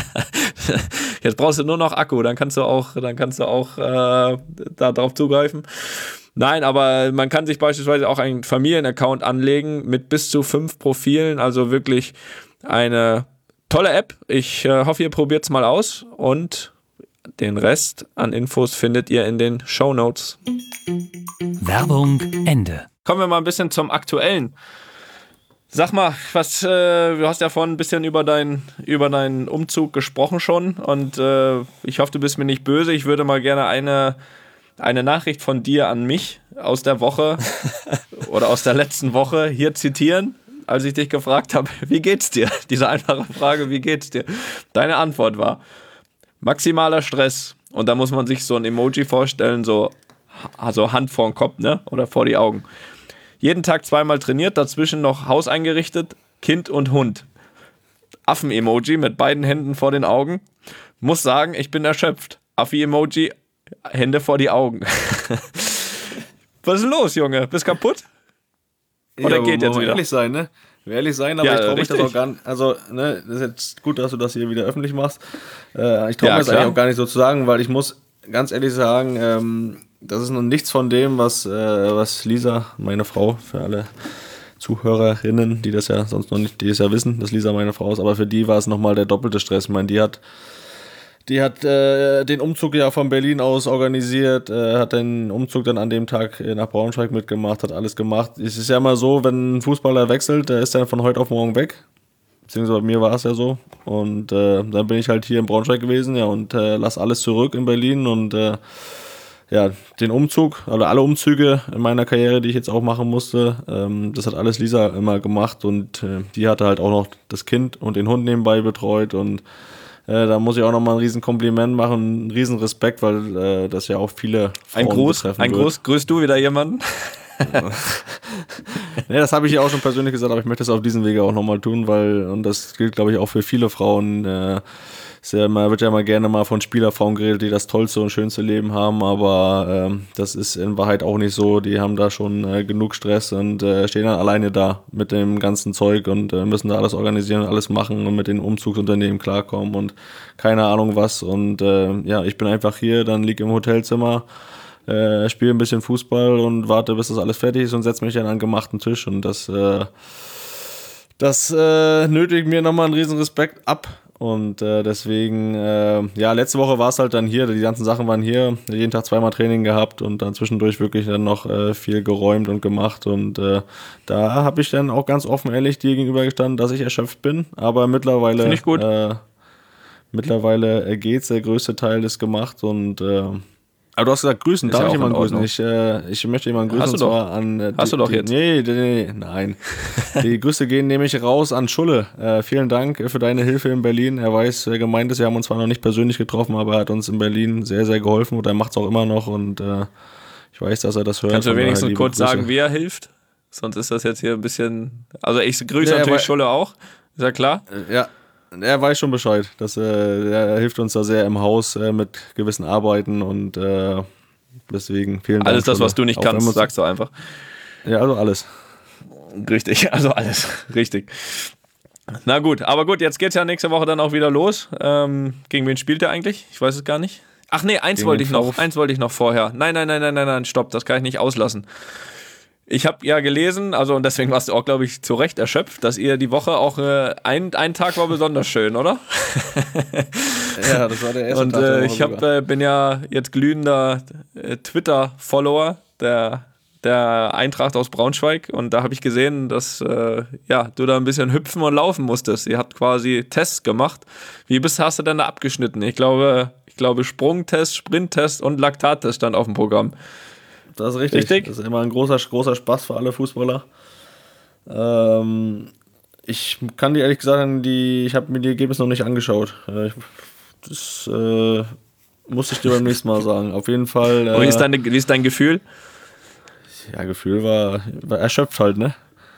Jetzt brauchst du nur noch Akku, dann kannst du auch, dann kannst du auch äh, da drauf zugreifen. Nein, aber man kann sich beispielsweise auch einen Familienaccount anlegen mit bis zu fünf Profilen, also wirklich eine tolle App. Ich äh, hoffe, ihr probiert es mal aus und den Rest an Infos findet ihr in den Shownotes. Werbung Ende. Kommen wir mal ein bisschen zum Aktuellen. Sag mal, was, äh, du hast ja vorhin ein bisschen über, dein, über deinen Umzug gesprochen schon und äh, ich hoffe, du bist mir nicht böse. Ich würde mal gerne eine, eine Nachricht von dir an mich aus der Woche oder aus der letzten Woche hier zitieren. Als ich dich gefragt habe, wie geht's dir? Diese einfache Frage, wie geht's dir? Deine Antwort war, maximaler Stress. Und da muss man sich so ein Emoji vorstellen, so also Hand vor den Kopf, ne? Oder vor die Augen. Jeden Tag zweimal trainiert, dazwischen noch Haus eingerichtet, Kind und Hund. Affen-Emoji mit beiden Händen vor den Augen. Muss sagen, ich bin erschöpft. Affi-Emoji, Hände vor die Augen. Was ist los, Junge? Bist kaputt? Oder ja, geht jetzt wir wieder? ehrlich sein, ne? will ehrlich sein, aber Ja, ich traue mich das richtig. auch gar nicht. Also, ne, das ist jetzt gut, dass du das hier wieder öffentlich machst. Äh, ich traue Ja, mir das klar. eigentlich auch gar nicht so zu sagen, weil ich muss ganz ehrlich sagen, ähm, das ist noch nichts von dem, was, äh, was Lisa, meine Frau, für alle Zuhörerinnen, die das ja sonst noch nicht, die es ja wissen, dass Lisa meine Frau ist, aber für die war es nochmal der doppelte Stress. Ich meine, die hat Die hat äh, den Umzug ja von Berlin aus organisiert, äh, hat den Umzug dann an dem Tag äh, nach Braunschweig mitgemacht, hat alles gemacht. Es ist ja immer so, wenn ein Fußballer wechselt, der ist dann von heute auf morgen weg. Beziehungsweise bei mir war es ja so. Und äh, dann bin ich halt hier in Braunschweig gewesen, ja, und äh, lass alles zurück in Berlin und äh, ja, den Umzug, also alle Umzüge in meiner Karriere, die ich jetzt auch machen musste, ähm, das hat alles Lisa immer gemacht und äh, die hatte halt auch noch das Kind und den Hund nebenbei betreut und Äh, da muss ich auch nochmal ein riesen Kompliment machen, einen riesen Respekt, weil äh, das ja auch viele Frauen Ein Gruß, betreffen ein wird. Gruß, grüßt du wieder jemanden? Nee, das habe ich ja auch schon persönlich gesagt, aber ich möchte es auf diesem Wege auch nochmal tun, weil, und das gilt, glaube ich, auch für viele Frauen, äh, ist ja immer, wird ja immer gerne mal von Spielerfrauen geredet, die das tollste und schönste Leben haben, aber ähm, das ist in Wahrheit auch nicht so. Die haben da schon äh, genug Stress und äh, stehen dann alleine da mit dem ganzen Zeug und äh, müssen da alles organisieren, alles machen und mit den Umzugsunternehmen klarkommen und keine Ahnung was. Und äh, ja, ich bin einfach hier, dann liege im Hotelzimmer, äh, spiele ein bisschen Fußball und warte, bis das alles fertig ist und setze mich dann an einen gemachten Tisch und das, äh, das äh, nötigt mir nochmal einen riesen Respekt ab. Und äh, deswegen, äh, ja, letzte Woche war es halt dann hier, die ganzen Sachen waren hier, jeden Tag zweimal Training gehabt und dann zwischendurch wirklich dann noch äh, viel geräumt und gemacht und äh, da habe ich dann auch ganz offen ehrlich dir gegenüber gestanden, dass ich erschöpft bin, aber mittlerweile, Finde ich gut. Äh, mittlerweile äh, geht's, der größte Teil ist gemacht und äh, aber du hast gesagt, grüßen, Ist darf ja ich auch in jemanden grüßen? Ordnung. Ich, äh, ich möchte jemanden grüßen, Hast und du doch. zwar an... Äh, Hast die, du doch die, jetzt. Nee, nee, nee, nein. Die Grüße gehen nämlich raus an Schulle. Äh, vielen Dank für deine Hilfe in Berlin. Er weiß, wer gemeint ist, wir haben uns zwar noch nicht persönlich getroffen, aber er hat uns in Berlin sehr, sehr geholfen und er macht es auch immer noch und äh, ich weiß, dass er das hört. Kannst du Von daher wenigstens liebe kurz Grüße. sagen, wie er hilft? Sonst ist das jetzt hier ein bisschen... Also ich grüße Ja, natürlich aber- Schulle auch, ist ja klar. Ja, er weiß schon Bescheid. Dass, äh, er hilft uns da sehr im Haus äh, mit gewissen Arbeiten und äh, deswegen vielen Dank. Alles das, Schulle. was du nicht Auch kannst, wenn wir- sagst du einfach. Ja, also alles. Richtig, also alles. Richtig. Na gut, aber gut, jetzt geht's ja nächste Woche dann auch wieder los. Ähm, gegen wen spielt er eigentlich? Ich weiß es gar nicht. Ach nee, eins Gegen wollte den ich noch, VfB. eins wollte ich noch vorher. Nein, nein, nein, nein, nein, nein, stopp, das kann ich nicht auslassen. Ich habe ja gelesen, also und deswegen warst du auch, glaube ich, zu Recht erschöpft, dass ihr die Woche auch, äh, ein, ein Tag war besonders schön, oder? Ja, das war der erste Und Tag. der äh, Woche ich hab, sogar. äh, bin ja jetzt glühender äh, Twitter-Follower der, der Eintracht aus Braunschweig und da habe ich gesehen, dass äh, ja, du da ein bisschen hüpfen und laufen musstest. Ihr habt quasi Tests gemacht. Wie bist, hast du denn da abgeschnitten? Ich glaube, ich glaube Sprungtest, Sprinttest und Laktattest stand auf dem Programm. Das ist richtig. Richtig? Das ist immer ein großer, großer Spaß für alle Fußballer. Ähm, ich kann dir ehrlich gesagt sagen, die, ich habe mir die Ergebnisse noch nicht angeschaut. Äh, ich, das äh, muss ich dir beim nächsten Mal sagen. Auf jeden Fall. Äh, Und wie ist, deine, wie ist dein Gefühl? ja, Gefühl war, war erschöpft halt, ne?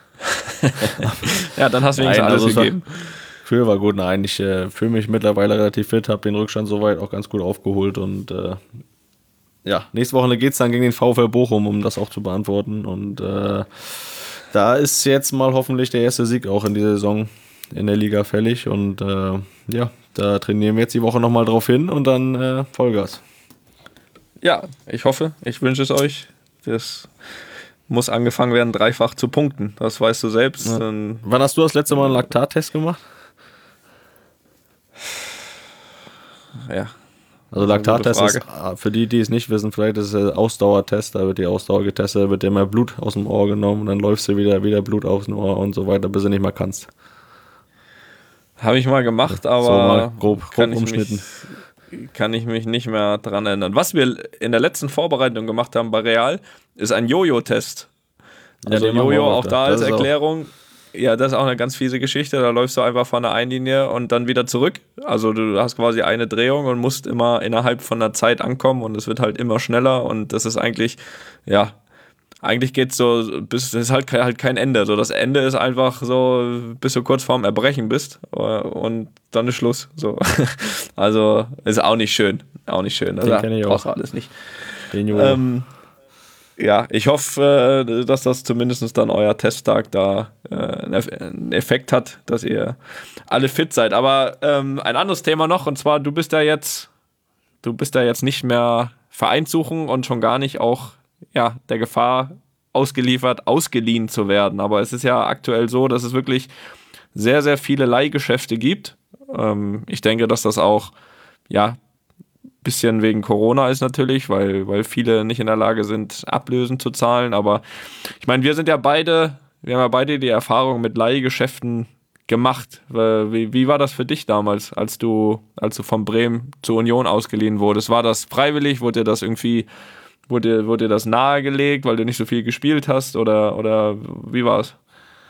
Ja, dann hast du Nein, wenigstens alles also es war- gegeben. Gefühl war gut. Nein, ich äh, fühle mich mittlerweile relativ fit, habe den Rückstand soweit auch ganz gut aufgeholt und äh, ja, nächste Woche geht es dann gegen den VfL Bochum, um das auch zu beantworten. Und äh, da ist jetzt mal hoffentlich der erste Sieg auch in dieser Saison in der Liga fällig. Und äh, ja, da trainieren wir jetzt die Woche nochmal drauf hin und dann äh, Vollgas. Ja, ich hoffe, ich wünsche es euch. Das muss angefangen werden, dreifach zu punkten. Das weißt du selbst. Ja. Dann Wann hast du das letzte Mal einen Laktattest gemacht? ja. Also Das ist eine gute Laktattest ist, Frage. äh, für die, die es nicht wissen, vielleicht ist es ein Ausdauertest, da wird die Ausdauer getestet, da wird dir immer Blut aus dem Ohr genommen und dann läufst du wieder, wieder Blut aus dem Ohr und so weiter, bis du nicht mehr kannst. Habe ich mal gemacht, aber So mal grob, grob kann, ich umschnitten. mich, kann ich mich nicht mehr dran erinnern. Was wir in der letzten Vorbereitung gemacht haben bei Real, ist ein Jojo-Test. Also den machen wir Jojo auch auch da. da als Das ist auch- Erklärung. Ja, das ist auch eine ganz fiese Geschichte. Da läufst du einfach von der Einlinie und dann wieder zurück. Also du hast quasi eine Drehung und musst immer innerhalb von der Zeit ankommen und es wird halt immer schneller und das ist eigentlich, ja, eigentlich geht's so, bis, das ist halt, kein- halt kein Ende. So, das Ende ist einfach so, bis du kurz vorm Erbrechen bist und dann ist Schluss. So. Also ist auch nicht schön. Auch nicht schön. Also, Den kenn ich auch. brauchst du alles nicht. Den Jojo. Ähm, Ja, ich hoffe, äh, dass das zumindest dann euer Testtag da äh, einen Effekt hat, dass ihr alle fit seid. Aber ähm, ein anderes Thema noch, und zwar, du bist ja jetzt, du bist ja jetzt nicht mehr Verein suchen und schon gar nicht auch ja, der Gefahr ausgeliefert, ausgeliehen zu werden. Aber es ist ja aktuell so, dass es wirklich sehr, sehr viele Leihgeschäfte gibt. Ähm, ich denke, dass das auch, ja, bisschen wegen Corona ist natürlich, weil, weil viele nicht in der Lage sind, Ablösen zu zahlen. Aber ich meine, wir sind ja beide, wir haben ja beide die Erfahrung mit Leihgeschäften gemacht. Wie, wie war das für dich damals, als du, als du von Bremen zur Union ausgeliehen wurdest? War das freiwillig? Wurde dir das irgendwie, wurde, wurde dir das nahegelegt, weil du nicht so viel gespielt hast? Oder, oder wie war es?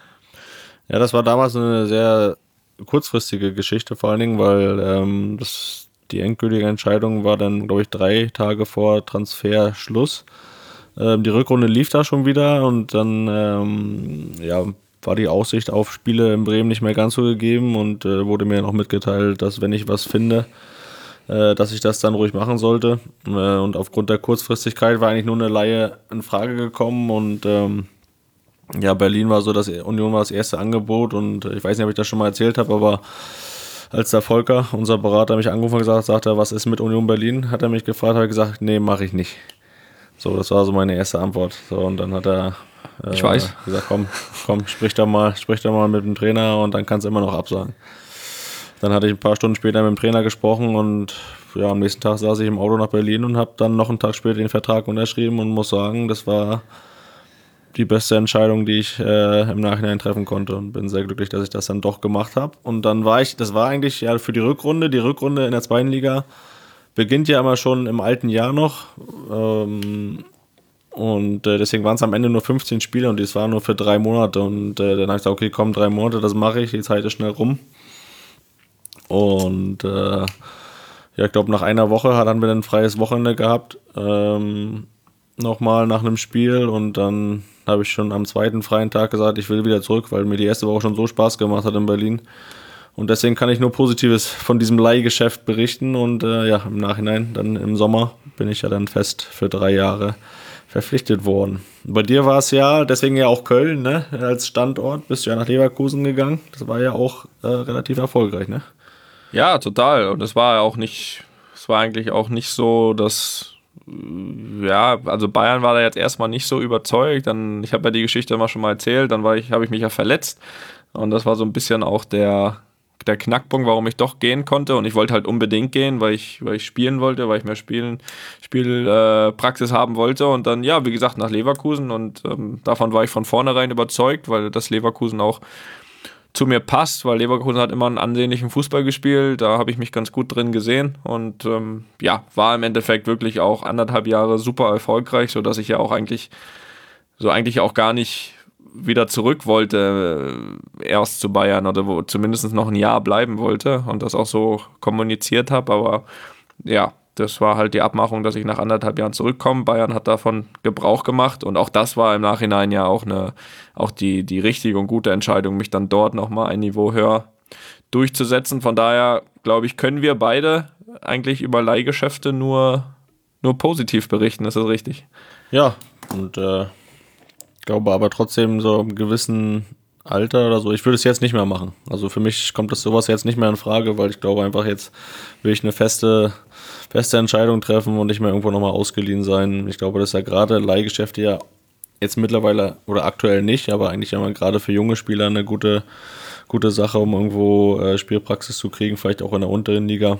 Ja, das war damals eine sehr kurzfristige Geschichte, vor allen Dingen, weil ähm, das die endgültige Entscheidung war dann, glaube ich, drei Tage vor Transferschluss. Ähm, die Rückrunde lief da schon wieder und dann ähm, ja, war die Aussicht auf Spiele in Bremen nicht mehr ganz so gegeben und äh, wurde mir noch mitgeteilt, dass wenn ich was finde, äh, dass ich das dann ruhig machen sollte. Äh, und aufgrund der Kurzfristigkeit war eigentlich nur eine Leihe in Frage gekommen und ähm, ja, Berlin war so, dass Union war das erste Angebot und ich weiß nicht, ob ich das schon mal erzählt habe, aber als der Volker, unser Berater, mich angerufen hat, gesagt, sagt er, was ist mit Union Berlin? Hat er mich gefragt, habe ich gesagt, nee, mache ich nicht. So, das war so meine erste Antwort. So, und dann hat er äh, ich weiß. gesagt, komm, komm, sprich da mal, sprich da mal mit dem Trainer und dann kannst du immer noch absagen. Dann hatte ich ein paar Stunden später mit dem Trainer gesprochen und ja, am nächsten Tag saß ich im Auto nach Berlin und habe dann noch einen Tag später den Vertrag unterschrieben und muss sagen, das war die beste Entscheidung, die ich äh, im Nachhinein treffen konnte und bin sehr glücklich, dass ich das dann doch gemacht habe. Und dann war ich, das war eigentlich ja für die Rückrunde, die Rückrunde in der zweiten Liga beginnt ja immer schon im alten Jahr noch ähm, und äh, deswegen waren es am Ende nur fünfzehn Spiele und das war nur für drei Monate und äh, dann habe ich gesagt, okay, komm, drei Monate, das mache ich, die Zeit ist schnell rum und äh, ja, ich glaube nach einer Woche hatten wir ein freies Wochenende gehabt, ähm, nochmal nach einem Spiel und dann habe ich schon am zweiten freien Tag gesagt, ich will wieder zurück, weil mir die erste Woche schon so Spaß gemacht hat in Berlin. Und deswegen kann ich nur Positives von diesem Leihgeschäft berichten. Und äh, ja, im Nachhinein, dann im Sommer, bin ich ja dann fest für drei Jahre verpflichtet worden. Bei dir war es ja, deswegen ja auch Köln, ne? Als Standort, bist du ja nach Leverkusen gegangen. Das war ja auch äh, relativ erfolgreich, ne? Ja, total. Und es war ja auch nicht, es war eigentlich auch nicht so, dass ja, also Bayern war da jetzt erstmal nicht so überzeugt. Dann, ich habe ja die Geschichte immer schon mal erzählt, dann war ich, habe ich mich ja verletzt und das war so ein bisschen auch der, der Knackpunkt, warum ich doch gehen konnte und ich wollte halt unbedingt gehen, weil ich, weil ich spielen wollte, weil ich mehr Spielen, Spielpraxis äh, haben wollte und dann, ja, wie gesagt, nach Leverkusen und ähm, davon war ich von vornherein überzeugt, weil das Leverkusen auch zu mir passt, weil Leverkusen hat immer einen ansehnlichen Fußball gespielt, da habe ich mich ganz gut drin gesehen und ähm, ja, war im Endeffekt wirklich auch anderthalb Jahre super erfolgreich, sodass ich ja auch eigentlich so eigentlich auch gar nicht wieder zurück wollte, äh, erst zu Bayern oder wo zumindest noch ein Jahr bleiben wollte und das auch so kommuniziert habe, aber ja, das war halt die Abmachung, dass ich nach anderthalb Jahren zurückkomme. Bayern hat davon Gebrauch gemacht und auch das war im Nachhinein ja auch eine, auch die, die richtige und gute Entscheidung, mich dann dort nochmal ein Niveau höher durchzusetzen. Von daher, glaube ich, können wir beide eigentlich über Leihgeschäfte nur, nur positiv berichten, ist das richtig? Ja, und äh, glaube aber trotzdem so im gewissen Alter oder so, ich würde es jetzt nicht mehr machen. Also für mich kommt das sowas jetzt nicht mehr in Frage, weil ich glaube einfach, jetzt will ich eine feste feste Entscheidung treffen und nicht mehr irgendwo nochmal ausgeliehen sein. Ich glaube, das ist ja gerade Leihgeschäfte ja jetzt mittlerweile oder aktuell nicht, aber eigentlich immer gerade für junge Spieler eine gute, gute Sache, um irgendwo äh, Spielpraxis zu kriegen, vielleicht auch in der unteren Liga,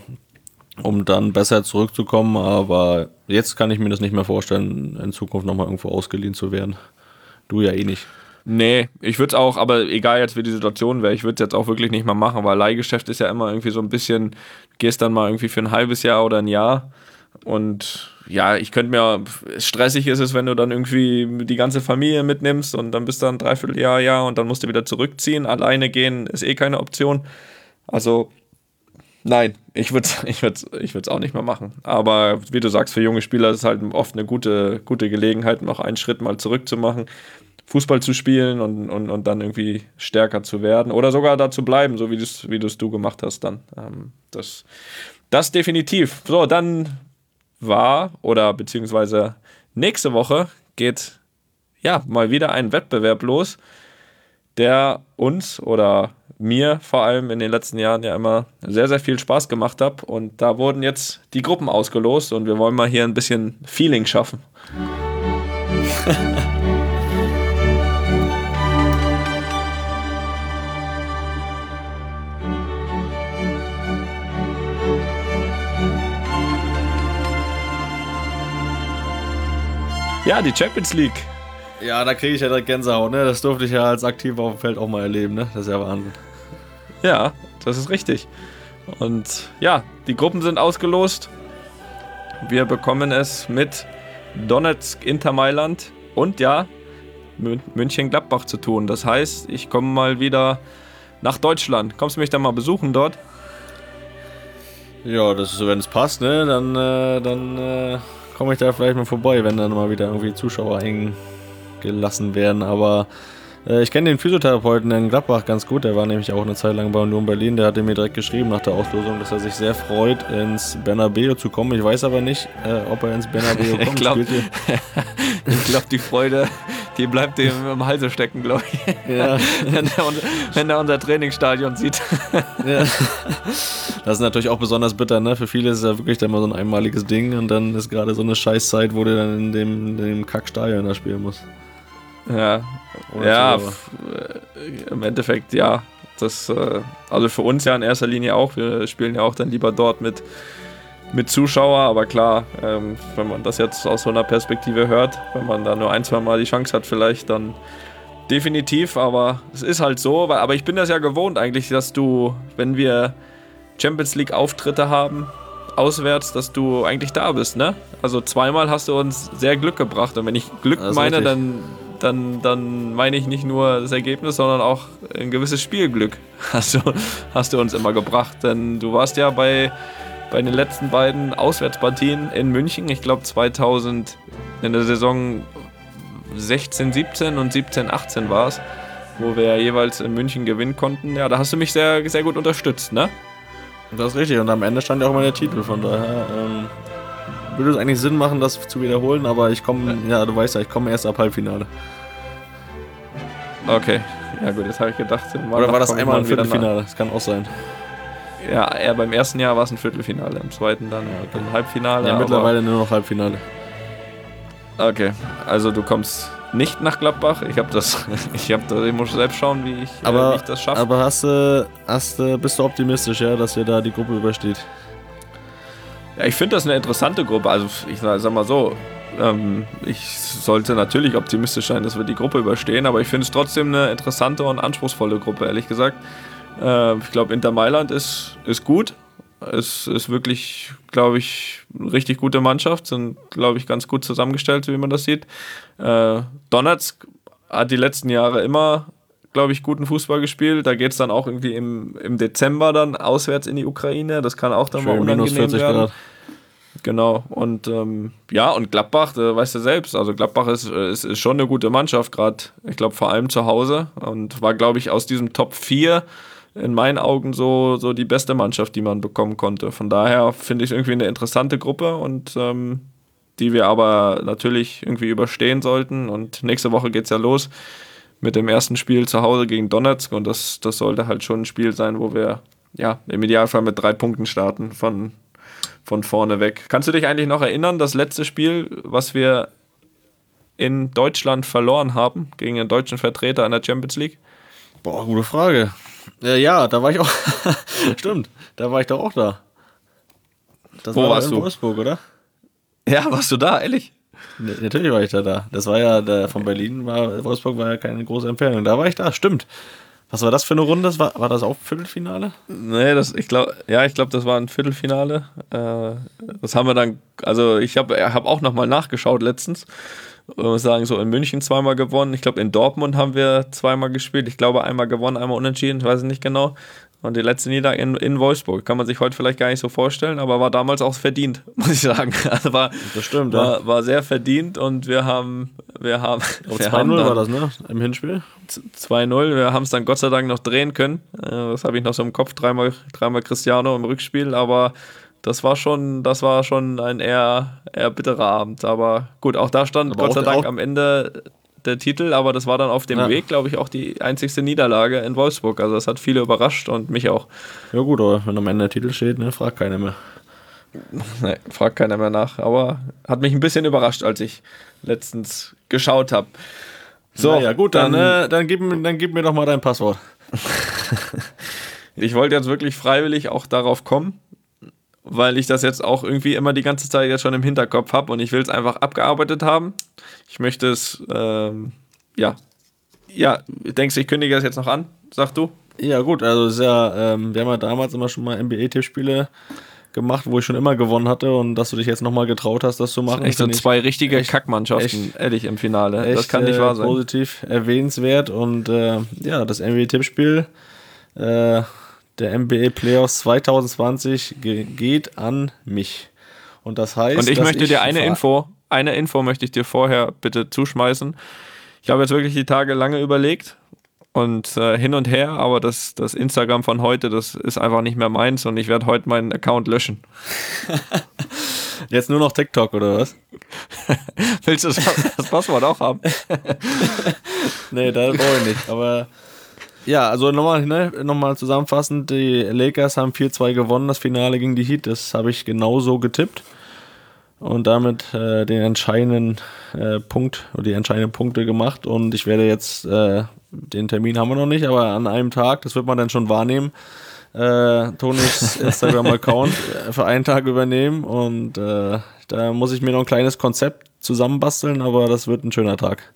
um dann besser zurückzukommen. Aber jetzt kann ich mir das nicht mehr vorstellen, in Zukunft nochmal irgendwo ausgeliehen zu werden. Du ja eh nicht. Nee, ich würde es auch, aber egal jetzt wie die Situation wäre, ich würde es jetzt auch wirklich nicht mehr machen, weil Leihgeschäft ist ja immer irgendwie so ein bisschen, gehst dann mal irgendwie für ein halbes Jahr oder ein Jahr und ja, ich könnte mir, stressig ist es, wenn du dann irgendwie die ganze Familie mitnimmst und dann bist du ein Dreivierteljahr, ja, und dann musst du wieder zurückziehen, alleine gehen ist eh keine Option, also nein, ich würde es ich würd's, ich würd's auch nicht mehr machen, aber wie du sagst, für junge Spieler ist es halt oft eine gute, gute Gelegenheit, noch einen Schritt mal zurückzumachen, Fußball zu spielen und, und, und dann irgendwie stärker zu werden oder sogar da zu bleiben, so wie du es wie du gemacht hast dann. Ähm, das, das definitiv. So, dann war oder beziehungsweise nächste Woche geht ja mal wieder ein Wettbewerb los, der uns oder mir vor allem in den letzten Jahren ja immer sehr, sehr viel Spaß gemacht hat. Und da wurden jetzt die Gruppen ausgelost und wir wollen mal hier ein bisschen Feeling schaffen. Ja, die Champions League. Ja, da kriege ich ja direkt Gänsehaut, ne? Das durfte ich ja als Aktiver auf dem Feld auch mal erleben, ne? Das ist ja Wahnsinn. Ja, das ist richtig. Und ja, die Gruppen sind ausgelost. Wir bekommen es mit Donetsk, Inter Mailand und ja, Mönchengladbach zu tun. Das heißt, ich komme mal wieder nach Deutschland. Kommst du mich dann mal besuchen dort? Ja, das ist so, wenn es passt, ne? Dann, äh, dann äh, komme ich da vielleicht mal vorbei, wenn dann mal wieder irgendwie Zuschauer eingelassen werden. Aber äh, ich kenne den Physiotherapeuten in Gladbach ganz gut. Der war nämlich auch eine Zeit lang bei Union Berlin. Der hatte mir direkt geschrieben nach der Auslosung, dass er sich sehr freut, ins Bernabeu zu kommen. Ich weiß aber nicht, äh, ob er ins Bernabeu kommt. Ich glaube, glaub, die Freude, die bleibt ihm im Halse stecken, glaube ich. Ja. wenn, er, wenn er unser Trainingsstadion sieht. Ja. Das ist natürlich auch besonders bitter, ne? Für viele ist es ja wirklich dann mal so ein einmaliges Ding und dann ist gerade so eine Scheißzeit, wo du dann in dem, in dem Kackstadion da spielen musst. Ja, Oder ja f- im Endeffekt ja. Das, äh, also für uns ja in erster Linie auch. Wir spielen ja auch dann lieber dort mit, mit Zuschauer, aber klar, ähm, wenn man das jetzt aus so einer Perspektive hört, wenn man da nur ein, zwei Mal die Chance hat vielleicht, dann definitiv, aber es ist halt so, aber ich bin das ja gewohnt eigentlich, dass du, wenn wir Champions League Auftritte haben, auswärts, dass du eigentlich da bist, ne? Also zweimal hast du uns sehr Glück gebracht und wenn ich Glück meine, dann, dann, dann meine ich nicht nur das Ergebnis, sondern auch ein gewisses Spielglück hast du, hast du uns immer gebracht, denn du warst ja bei, bei den letzten beiden Auswärtspartien in München, ich glaube zweitausend, in der Saison sechzehn siebzehn und siebzehn achtzehn war es, wo wir jeweils in München gewinnen konnten. Ja, da hast du mich sehr, sehr gut unterstützt, ne? Das ist richtig und am Ende stand ja auch immer der Titel, von daher ähm, würde es eigentlich Sinn machen, das zu wiederholen, aber ich komme, ja. ja, du weißt ja, ich komme erst ab Halbfinale. Okay, ja gut, jetzt habe ich gedacht... Oder war das einmal ein Viertelfinale? Das kann auch sein. Ja, eher beim ersten Jahr war es ein Viertelfinale, im zweiten dann ja, ein Halbfinale. Ja, mittlerweile nur noch Halbfinale. Okay, also du kommst nicht nach Gladbach. Ich habe das, ich habe das, ich muss selbst schauen, wie ich, aber, äh, wie ich das schaffe. Aber hast du, hast du, bist du optimistisch, ja, dass ihr da die Gruppe übersteht? Ja, ich finde das eine interessante Gruppe. Also ich sag mal so, ähm, ich sollte natürlich optimistisch sein, dass wir die Gruppe überstehen, aber ich finde es trotzdem eine interessante und anspruchsvolle Gruppe, ehrlich gesagt. Äh, ich glaube, Inter Mailand ist, ist gut. Es ist wirklich, glaube ich, eine richtig gute Mannschaft, sind, glaube ich, ganz gut zusammengestellt, wie man das sieht. Äh, Donetsk hat die letzten Jahre immer, glaube ich, guten Fußball gespielt. Da geht es dann auch irgendwie im, im Dezember dann auswärts in die Ukraine. Das kann auch dann Schön, mal unangenehm minus vierzig werden. Grad. Genau, und ähm, ja, und Gladbach, da weißt du selbst, also Gladbach ist, ist, ist schon eine gute Mannschaft, gerade, ich glaube, vor allem zu Hause und war, glaube ich, aus diesem Top vier in meinen Augen so, so die beste Mannschaft, die man bekommen konnte. Von daher finde ich es irgendwie eine interessante Gruppe und ähm, die wir aber natürlich irgendwie überstehen sollten. Und nächste Woche geht es ja los mit dem ersten Spiel zu Hause gegen Donetsk und das, das sollte halt schon ein Spiel sein, wo wir ja im Idealfall mit drei Punkten starten von, von vorne weg. Kannst du dich eigentlich noch erinnern, das letzte Spiel, was wir in Deutschland verloren haben gegen einen deutschen Vertreter in der Champions League? Boah, gute Frage. Ja, ja, da war ich auch. Stimmt, da war ich doch auch da. Das Wo war warst in du? Wolfsburg, oder? Ja, warst du da, ehrlich? Ne, natürlich war ich da da. Das war ja, der von Berlin war, Wolfsburg war ja keine große Entfernung. Da war ich da, stimmt. Was war das für eine Runde? Das war, war das auch Viertelfinale? Nee, das, ich glaube, ja, ich glaube, das war ein Viertelfinale. Äh, das haben wir dann, also ich habe hab auch nochmal nachgeschaut letztens. Ich muss sagen, so in München zweimal gewonnen. Ich glaube, in Dortmund haben wir zweimal gespielt. Ich glaube, einmal gewonnen, einmal unentschieden. Ich weiß es nicht genau. Und die letzte Niederlage in, in Wolfsburg. Kann man sich heute vielleicht gar nicht so vorstellen, aber war damals auch verdient, muss ich sagen. Also war, das stimmt, war, ja. war sehr verdient und wir haben. Wir haben zwei null war das, ne? Im Hinspiel? zwei null. Wir haben es dann Gott sei Dank noch drehen können. Das habe ich noch so im Kopf. Dreimal, dreimal Cristiano im Rückspiel, aber das war schon, das war schon ein eher, eher bitterer Abend. Aber gut, auch da stand Aber Gott sei auch- Dank auch- am Ende der Titel, aber das war dann auf dem Ja. Weg, glaube ich, auch die einzigste Niederlage in Wolfsburg. Also das hat viele überrascht und mich auch. Ja gut, aber wenn am Ende der Titel steht, ne, fragt keiner mehr. Nee, fragt keiner mehr nach. Aber hat mich ein bisschen überrascht, als ich letztens geschaut habe. So, ja gut, dann, dann äh, dann, gib, mir- dann gib mir doch mal dein Passwort. Ich wollte jetzt wirklich freiwillig auch darauf kommen, weil ich das jetzt auch irgendwie immer die ganze Zeit jetzt schon im Hinterkopf habe und ich will es einfach abgearbeitet haben. Ich möchte es, ähm, ja. Ja, denkst du, ich kündige das jetzt noch an? Sag du? Ja gut, also ist ja, ähm, wir haben ja damals immer schon mal N B A-Tippspiele gemacht, wo ich schon immer gewonnen hatte und dass du dich jetzt nochmal getraut hast, das zu machen. Echt so finde ich zwei richtige echt- Kackmannschaften, echt- ehrlich, im Finale. echt, das kann nicht äh, wahr sein. positiv erwähnenswert und äh, ja, das N B A-Tippspiel äh, der N B A Playoffs zwanzig zwanzig ge- geht an mich. Und das heißt, Und ich dass möchte dir eine ver- Info, eine Info möchte ich dir vorher bitte zuschmeißen. Ich habe jetzt wirklich die Tage lange überlegt und äh, hin und her, aber das, das Instagram von heute, das ist einfach nicht mehr meins und ich werde heute meinen Account löschen. Jetzt nur noch TikTok oder was? Willst du das, das Passwort auch haben? Nee, das brauche ich nicht. Aber ja, also nochmal, ne, nochmal zusammenfassend, die Lakers haben vier zwei gewonnen, das Finale gegen die Heat, das habe ich genauso getippt. Und damit äh, den entscheidenden äh, Punkt oder die entscheidenden Punkte gemacht. Und ich werde jetzt, äh, den Termin haben wir noch nicht, aber an einem Tag, das wird man dann schon wahrnehmen, äh, Tonis Instagram-Account für einen Tag übernehmen. Und äh, da muss ich mir noch ein kleines Konzept zusammenbasteln, aber das wird ein schöner Tag.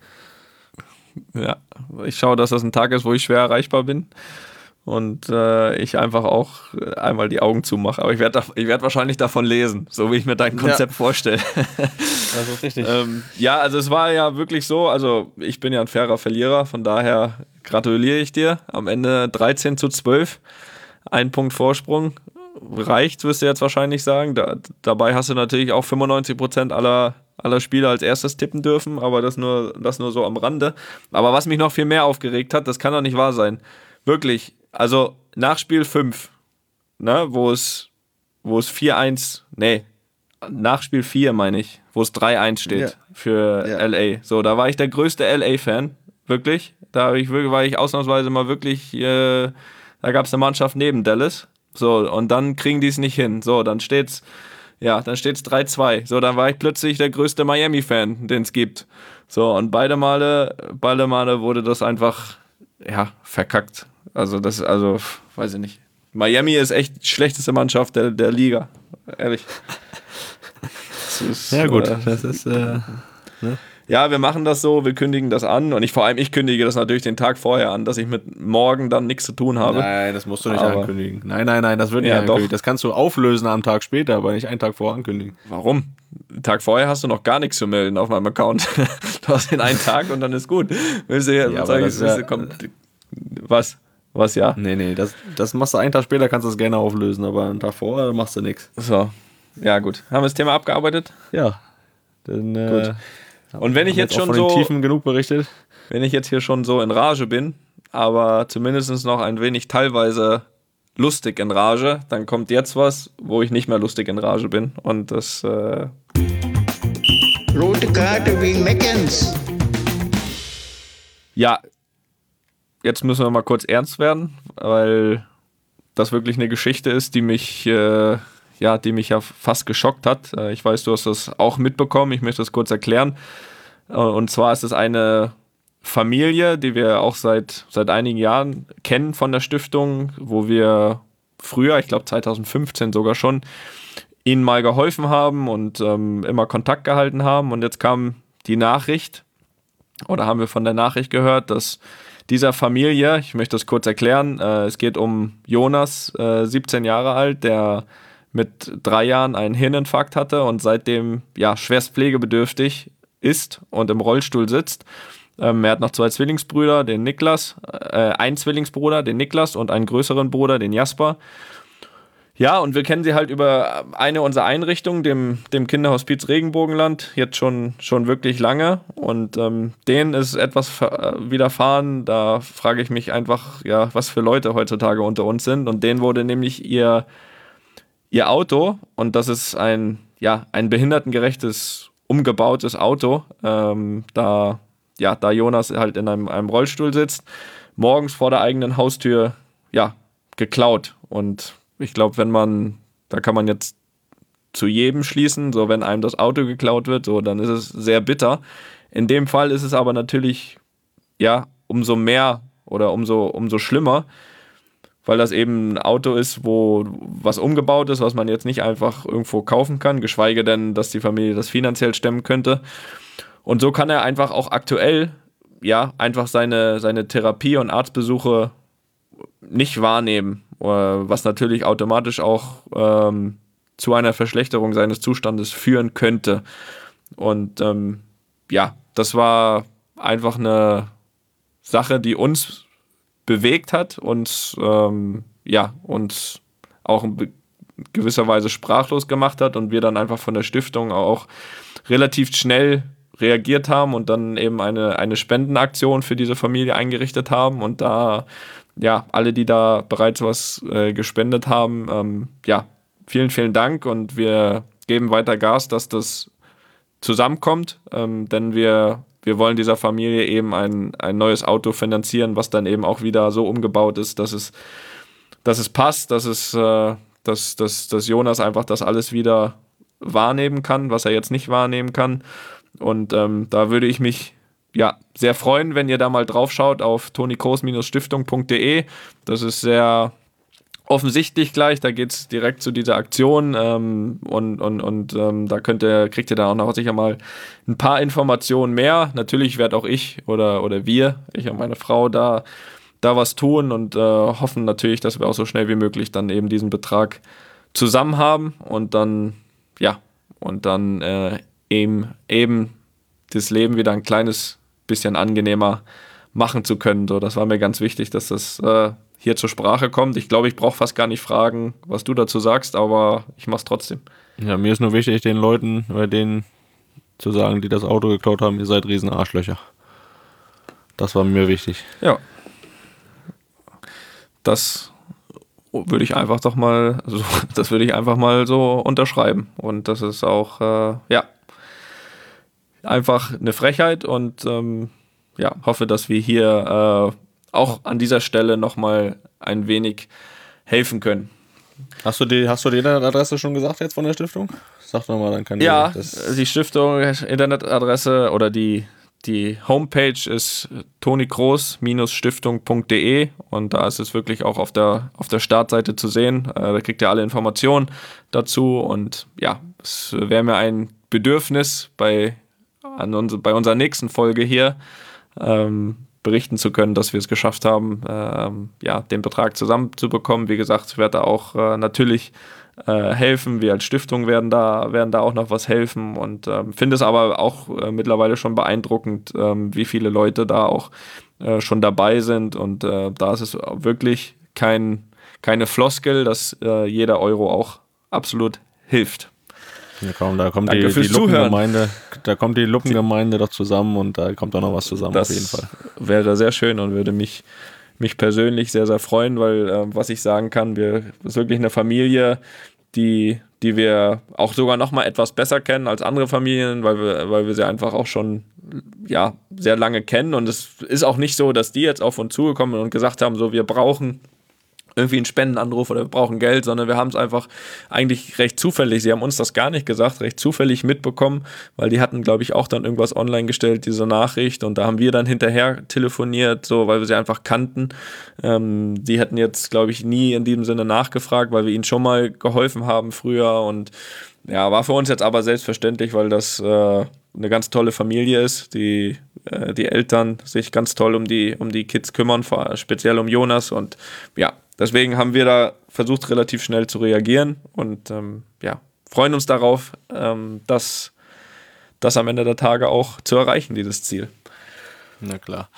Ja, ich schaue, dass das ein Tag ist, wo ich schwer erreichbar bin und äh, ich einfach auch einmal die Augen zumache. Aber ich werde ich werd wahrscheinlich davon lesen, so wie ich mir dein Konzept Ja. vorstelle. Das ist richtig. ähm, ja, also es war ja wirklich so, also ich bin ja ein fairer Verlierer, von daher gratuliere ich dir. Am Ende dreizehn zu zwölf, ein Punkt Vorsprung. Reicht, wirst du jetzt wahrscheinlich sagen. Da, dabei hast du natürlich auch fünfundneunzig Prozent aller, aller Spiele als erstes tippen dürfen, aber das nur, das nur so am Rande. Aber was mich noch viel mehr aufgeregt hat, das kann doch nicht wahr sein. Wirklich, also nach Spiel fünf, ne, wo es, wo es vier eins, nee, nach Spiel vier meine ich, wo es drei eins steht Ja. für Ja. L A. So, da war ich der größte L A-Fan, wirklich. Da hab ich, wirklich- war ich ausnahmsweise mal wirklich, äh, da gab es eine Mannschaft neben Dallas. So, und dann kriegen die es nicht hin. So, dann steht's, ja, dann steht's drei zwei. So, dann war ich plötzlich der größte Miami-Fan, den es gibt. So, und beide Male, beide Male wurde das einfach, ja, verkackt. Also, das, also, weiß ich nicht. Miami ist echt die schlechteste Mannschaft der, der Liga. Ehrlich. Das ist, Ja gut, äh, das ist, äh, ja, wir machen das so, wir kündigen das an und ich vor allem ich kündige das natürlich den Tag vorher an, dass ich mit morgen dann nichts zu tun habe. nein, das musst du nicht Aber- ankündigen. Nein, nein, nein, das wird nicht Ja, angekündigt. doch. Das kannst du auflösen am Tag später, aber nicht einen Tag vorher ankündigen. Warum? Den Tag vorher hast du noch gar nichts zu melden auf meinem Account. Du hast den einen Tag und dann ist gut. Willst du jetzt Ja, aber sagen, das ist willst du, ja- komm, was? Was ja? Nee, nee, das, das machst du einen Tag später, kannst du das gerne auflösen, aber einen Tag vorher machst du nichts. So. Ja, gut. Haben wir das Thema abgearbeitet? Ja. Dann, äh, Und wenn ich haben wir jetzt auch schon von so, den Tiefen genug berichtet. wenn ich jetzt hier schon so in Rage bin, aber zumindest noch ein wenig teilweise lustig in Rage, dann kommt jetzt was, wo ich nicht mehr lustig in Rage bin. Und das, äh, Rote Karte wegen Meckens. ja, jetzt müssen wir mal kurz ernst werden, weil das wirklich eine Geschichte ist, die mich, äh, ja, die mich ja fast geschockt hat. Äh, ich weiß, du hast das auch mitbekommen, ich möchte das kurz erklären. Äh, und zwar ist es eine Familie, die wir auch seit, seit einigen Jahren kennen von der Stiftung, wo wir früher, ich glaube zwanzig fünfzehn sogar schon, ihnen mal geholfen haben und ähm, immer Kontakt gehalten haben. Und jetzt kam die Nachricht, oder haben wir von der Nachricht gehört, dass dieser Familie, ich möchte das kurz erklären, äh, es geht um Jonas, äh, siebzehn Jahre alt, der mit drei Jahren einen Hirninfarkt hatte und seitdem ja schwerst pflegebedürftig ist und im Rollstuhl sitzt. Ähm, er hat noch zwei Zwillingsbrüder, den Niklas, äh, einen Zwillingsbruder, den Niklas und einen größeren Bruder, den Jasper. Ja, und wir kennen sie halt über eine unserer Einrichtungen, dem, dem Kinderhospiz Regenbogenland, jetzt schon, schon wirklich lange. Und ähm, denen ist etwas ver- äh, widerfahren. Da frage ich mich einfach, ja, was für Leute heutzutage unter uns sind. Und denen wurde nämlich ihr, ihr Auto, und das ist ein, ja, ein behindertengerechtes, umgebautes Auto, ähm, da, ja, da Jonas halt in einem, einem Rollstuhl sitzt, morgens vor der eigenen Haustür, ja, geklaut. Und ich glaube, wenn man, da kann man jetzt zu jedem schließen, so wenn einem das Auto geklaut wird, so dann ist es sehr bitter. In dem Fall ist es aber natürlich, ja, umso mehr oder umso, umso schlimmer, weil das eben ein Auto ist, wo was umgebaut ist, was man jetzt nicht einfach irgendwo kaufen kann, geschweige denn, dass die Familie das finanziell stemmen könnte. Und so kann er einfach auch aktuell, ja, einfach seine, seine Therapie und Arztbesuche nicht wahrnehmen, was natürlich automatisch auch ähm, zu einer Verschlechterung seines Zustandes führen könnte. Und ähm, ja, das war einfach eine Sache, die uns bewegt hat und ähm, ja, uns auch in gewisser Weise sprachlos gemacht hat und wir dann einfach von der Stiftung auch relativ schnell reagiert haben und dann eben eine, eine Spendenaktion für diese Familie eingerichtet haben und da, ja, alle, die da bereits was äh, gespendet haben, ähm, ja, vielen, vielen Dank und wir geben weiter Gas, dass das zusammenkommt, ähm, denn wir Wir wollen dieser Familie eben ein, ein neues Auto finanzieren, was dann eben auch wieder so umgebaut ist, dass es, dass es passt, dass, es, äh, dass, dass, dass Jonas einfach das alles wieder wahrnehmen kann, was er jetzt nicht wahrnehmen kann. Und ähm, da würde ich mich ja sehr freuen, wenn ihr da mal drauf schaut auf toni kroos Stiftung punkt de. Das ist sehr offensichtlich gleich, da geht es direkt zu dieser Aktion ähm, und, und, und ähm, da könnt ihr, kriegt ihr dann auch noch sicher mal ein paar Informationen mehr. Natürlich werde auch ich oder, oder wir, ich und meine Frau, da, da was tun und äh, hoffen natürlich, dass wir auch so schnell wie möglich dann eben diesen Betrag zusammen haben und dann, ja, und dann äh, eben, eben das Leben wieder ein kleines bisschen angenehmer machen zu können. So, das war mir ganz wichtig, dass das äh, hier zur Sprache kommt. Ich glaube, ich brauche fast gar nicht fragen, was du dazu sagst, aber ich mache es trotzdem. Ja, mir ist nur wichtig, den Leuten oder denen zu sagen, die das Auto geklaut haben, ihr seid riesen Arschlöcher. Das war mir wichtig. Ja. Das würde ich einfach doch mal, also das würde ich einfach mal so unterschreiben. Und das ist auch, äh, ja, einfach eine Frechheit und ähm, ja, hoffe, dass wir hier äh, auch an dieser Stelle nochmal ein wenig helfen können. Hast du die, hast du die Internetadresse schon gesagt jetzt von der Stiftung? Sag doch mal, dann kann ja, ich das. Die Stiftung, Internetadresse oder die, die Homepage ist toni kroos Stiftung punkt de und da ist es wirklich auch auf der, auf der Startseite zu sehen. Äh, da kriegt ihr alle Informationen dazu und ja, es wäre mir ein Bedürfnis bei, an uns, bei unserer nächsten Folge hier, ähm, berichten zu können, dass wir es geschafft haben, ähm, ja, den Betrag zusammenzubekommen. Wie gesagt, ich werde da auch äh, natürlich äh, helfen. Wir als Stiftung werden da, werden da auch noch was helfen und ähm, finde es aber auch äh, mittlerweile schon beeindruckend, ähm, wie viele Leute da auch äh, schon dabei sind und äh, da ist es wirklich kein, keine Floskel, dass äh, jeder Euro auch absolut hilft. Ja, komm, da kommt Danke die, fürs die Zuhören. Luppengemeinde, da kommt die Luppengemeinde doch zusammen und da kommt auch noch was zusammen Das auf jeden Fall. Wäre sehr schön und würde mich, mich persönlich sehr, sehr freuen, weil äh, was ich sagen kann, wir das ist wirklich eine Familie, die, die wir auch sogar noch mal etwas besser kennen als andere Familien, weil wir, weil wir sie einfach auch schon ja, sehr lange kennen und es ist auch nicht so, dass die jetzt auf uns zugekommen und gesagt haben, so wir brauchen irgendwie einen Spendenanruf oder wir brauchen Geld, sondern wir haben es einfach eigentlich recht zufällig, sie haben uns das gar nicht gesagt, recht zufällig mitbekommen, weil die hatten, glaube ich, auch dann irgendwas online gestellt, diese Nachricht und da haben wir dann hinterher telefoniert, so, weil wir sie einfach kannten. Ähm, die hätten jetzt, glaube ich, nie in diesem Sinne nachgefragt, weil wir ihnen schon mal geholfen haben früher und ja, war für uns jetzt aber selbstverständlich, weil das äh, eine ganz tolle Familie ist, die, äh, die Eltern sich ganz toll um die, um die Kids kümmern, speziell um Jonas und ja, deswegen haben wir da versucht, relativ schnell zu reagieren und ähm, ja, freuen uns darauf, ähm, das, das am Ende der Tage auch zu erreichen, dieses Ziel. Na klar.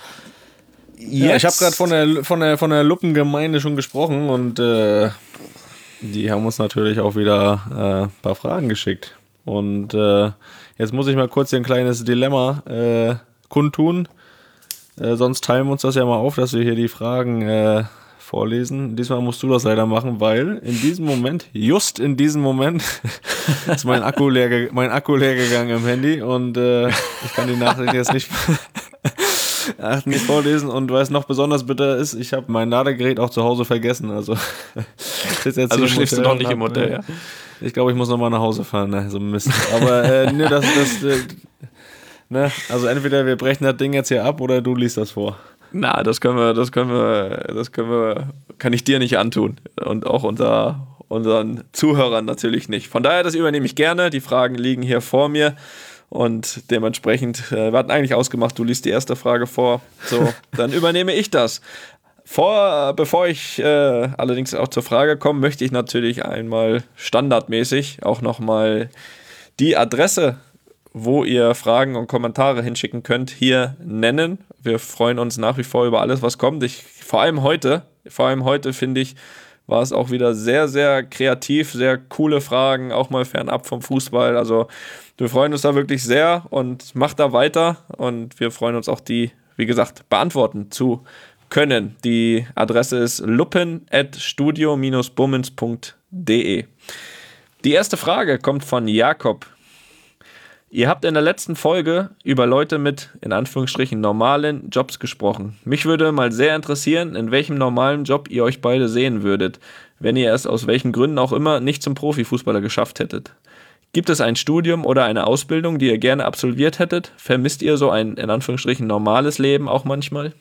Ja, ich habe gerade von der, von, der, von der Luppengemeinde schon gesprochen und äh, die haben uns natürlich auch wieder äh, ein paar Fragen geschickt. Und äh, jetzt muss ich mal kurz hier ein kleines Dilemma äh, kundtun. Äh, sonst teilen wir uns das ja mal auf, dass wir hier die Fragen äh, vorlesen. Diesmal musst du das leider machen, weil in diesem Moment, just in diesem Moment, ist mein Akku leer, ge- mein Akku leer gegangen im Handy und äh, ich kann die Nachricht jetzt nicht, ach, nicht vorlesen. Und was noch besonders bitter ist, ich habe mein Ladegerät auch zu Hause vergessen. Also, ich sitze jetzt Also hier im schläfst du Hotel doch nicht und im hab, Hotel, ja? Ich glaube, ich muss nochmal nach Hause fahren, ne? So Mist. Aber äh, ne, das, das äh, ne? Also entweder wir brechen das Ding jetzt hier ab oder du liest das vor. Na, das können wir, das können wir, das können wir, kann ich dir nicht antun. Und auch unter unseren Zuhörern natürlich nicht. Von daher, das übernehme ich gerne. Die Fragen liegen hier vor mir. Und dementsprechend, äh, wir hatten eigentlich ausgemacht, du liest die erste Frage vor. So, dann übernehme ich das. Vor, bevor ich äh, allerdings auch zur Frage komme, möchte ich natürlich einmal standardmäßig auch nochmal die Adresse, wo ihr Fragen und Kommentare hinschicken könnt, hier nennen. Wir freuen uns nach wie vor über alles, was kommt. Ich, vor allem heute, vor allem heute finde ich, war es auch wieder sehr, sehr kreativ, sehr coole Fragen, auch mal fernab vom Fußball. Also wir freuen uns da wirklich sehr und macht da weiter. Und wir freuen uns auch, die, wie gesagt, beantworten zu können. Die Adresse ist luppen at studio dash bummens punkt de. Die erste Frage kommt von Jakob. Ihr habt in der letzten Folge über Leute mit, in Anführungsstrichen, normalen Jobs gesprochen. Mich würde mal sehr interessieren, in welchem normalen Job ihr euch beide sehen würdet, wenn ihr es aus welchen Gründen auch immer nicht zum Profifußballer geschafft hättet. Gibt es ein Studium oder eine Ausbildung, die ihr gerne absolviert hättet? Vermisst ihr so ein, in Anführungsstrichen, normales Leben auch manchmal?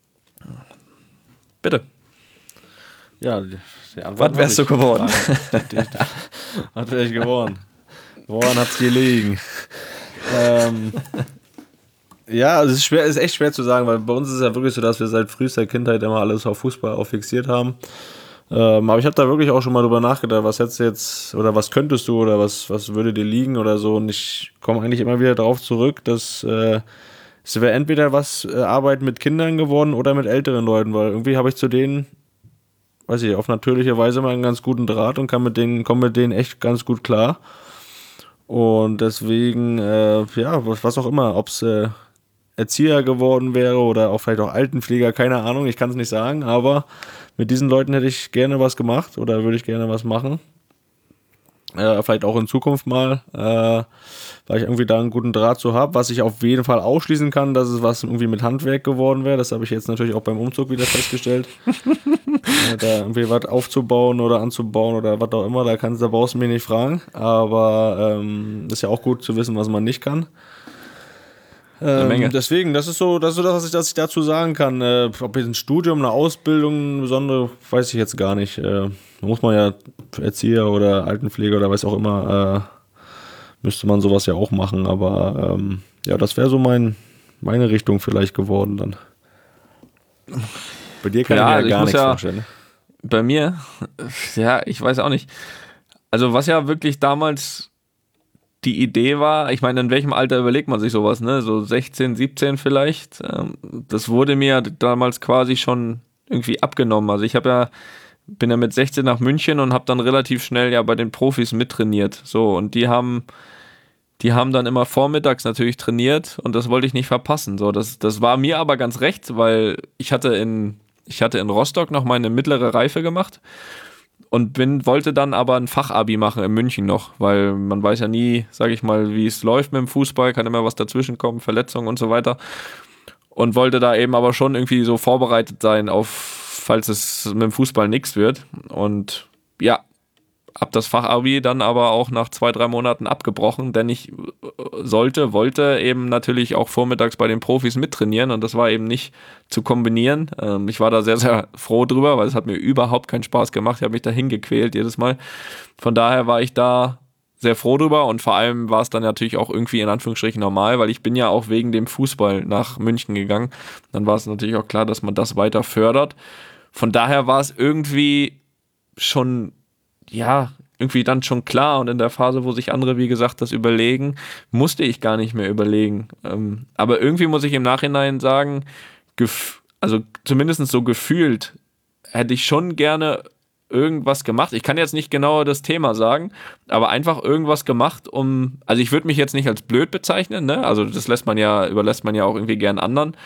Bitte. Ja, die, die Antwort Was wärst du geworden? Was wäre ich geworden? Woran hat's gelegen? ähm, ja, also es ist, schwer, es ist echt schwer zu sagen, weil bei uns ist es ja wirklich so, dass wir seit frühester Kindheit immer alles auf Fußball auch fixiert haben. Ähm, aber ich habe da wirklich auch schon mal drüber nachgedacht, was hättest du jetzt, oder was könntest du, oder was, was würde dir liegen oder so. Und ich komme eigentlich immer wieder darauf zurück, dass äh, es wäre entweder was äh, Arbeit mit Kindern geworden oder mit älteren Leuten, weil irgendwie habe ich zu denen, weiß ich, auf natürliche Weise mal einen ganz guten Draht und kann mit denen, komme mit denen echt ganz gut klar. Und deswegen, äh, ja, was auch immer, ob es äh, Erzieher geworden wäre oder auch vielleicht auch Altenpfleger, keine Ahnung, ich kann es nicht sagen, aber mit diesen Leuten hätte ich gerne was gemacht oder würde ich gerne was machen. Äh, vielleicht auch in Zukunft mal, äh, weil ich irgendwie da einen guten Draht zu habe, was ich auf jeden Fall ausschließen kann, dass es was irgendwie mit Handwerk geworden wäre. Das habe ich jetzt natürlich auch beim Umzug wieder festgestellt. äh, da irgendwie was aufzubauen oder anzubauen oder was auch immer, da, kannst, da brauchst du mich nicht fragen. Aber ähm, ist ja auch gut zu wissen, was man nicht kann. Eine Menge. Ähm, deswegen, das ist so, das ist so das, was ich, das ich dazu sagen kann. Äh, ob jetzt ein Studium, eine Ausbildung, eine besondere, weiß ich jetzt gar nicht. Äh, muss man ja Erzieher oder Altenpfleger oder was auch immer, äh, müsste man sowas ja auch machen. Aber ähm, ja, das wäre so mein, meine Richtung vielleicht geworden dann. Bei dir kann Ja, ich mir ja also ich gar muss nichts ja- vorstellen. Bei mir, ja, ich weiß auch nicht. Also was ja wirklich damals die Idee war, ich meine, in welchem Alter überlegt man sich sowas, ne? So sechzehn, siebzehn vielleicht. Ähm, Das wurde mir damals quasi schon irgendwie abgenommen. Also ich habe ja, bin ja mit sechzehn nach München und habe dann relativ schnell ja bei den Profis mittrainiert. So, und die haben, die haben dann immer vormittags natürlich trainiert und das wollte ich nicht verpassen. So, das, das war mir aber ganz recht, weil ich hatte in, ich hatte in Rostock noch meine mittlere Reife gemacht. Und bin, wollte dann aber ein Fachabi machen in München noch, weil man weiß ja nie, sage ich mal, wie es läuft mit dem Fußball, kann immer was dazwischen kommen, Verletzungen und so weiter. Und wollte da eben aber schon irgendwie so vorbereitet sein auf, falls es mit dem Fußball nichts wird. Und ja, hab das Fachabi dann aber auch nach zwei, drei Monaten abgebrochen, denn ich sollte, wollte eben natürlich auch vormittags bei den Profis mittrainieren und das war eben nicht zu kombinieren. Ähm, ich war da sehr, sehr froh drüber, weil es hat mir überhaupt keinen Spaß gemacht. Ich habe mich da hingequält jedes Mal. Von daher war ich da sehr froh drüber und vor allem war es dann natürlich auch irgendwie in Anführungsstrichen normal, weil ich bin ja auch wegen dem Fußball nach München gegangen. Dann war es natürlich auch klar, dass man das weiter fördert. Von daher war es irgendwie schon ja, irgendwie dann schon klar und in der Phase, wo sich andere, wie gesagt, das überlegen, musste ich gar nicht mehr überlegen. Ähm, aber irgendwie muss ich im Nachhinein sagen, gef- also zumindest so gefühlt, hätte ich schon gerne irgendwas gemacht. Ich kann jetzt nicht genau das Thema sagen, aber einfach irgendwas gemacht, um, also ich würde mich jetzt nicht als blöd bezeichnen, ne? Also das lässt man ja, überlässt man ja auch irgendwie gern anderen.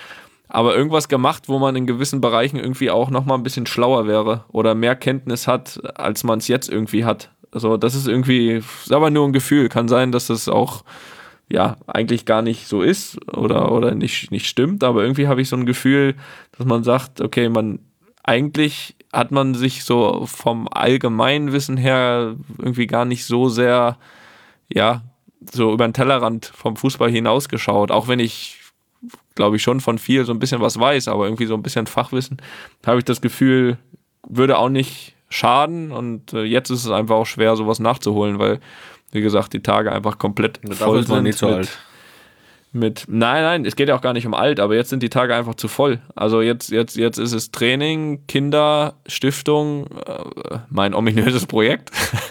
aber irgendwas gemacht, wo man in gewissen Bereichen irgendwie auch nochmal ein bisschen schlauer wäre oder mehr Kenntnis hat, als man es jetzt irgendwie hat. Also das ist irgendwie, ist aber nur ein Gefühl. Kann sein, dass das auch ja eigentlich gar nicht so ist oder, oder nicht, nicht stimmt, aber irgendwie habe ich so ein Gefühl, dass man sagt, okay, man eigentlich hat man sich so vom Allgemeinwissen her irgendwie gar nicht so sehr, ja, so über den Tellerrand vom Fußball hinausgeschaut, auch wenn ich glaube ich, schon von viel so ein bisschen was weiß, aber irgendwie so ein bisschen Fachwissen, habe ich das Gefühl, würde auch nicht schaden und äh, jetzt ist es einfach auch schwer, sowas nachzuholen, weil, wie gesagt, die Tage einfach komplett Dafür voll ist man sind. nicht so mit, alt. mit, nein, nein, es geht ja auch gar nicht um alt, aber jetzt sind die Tage einfach zu voll. Also jetzt, jetzt, jetzt ist es Training, Kinder, Stiftung, äh, mein ominöses Projekt.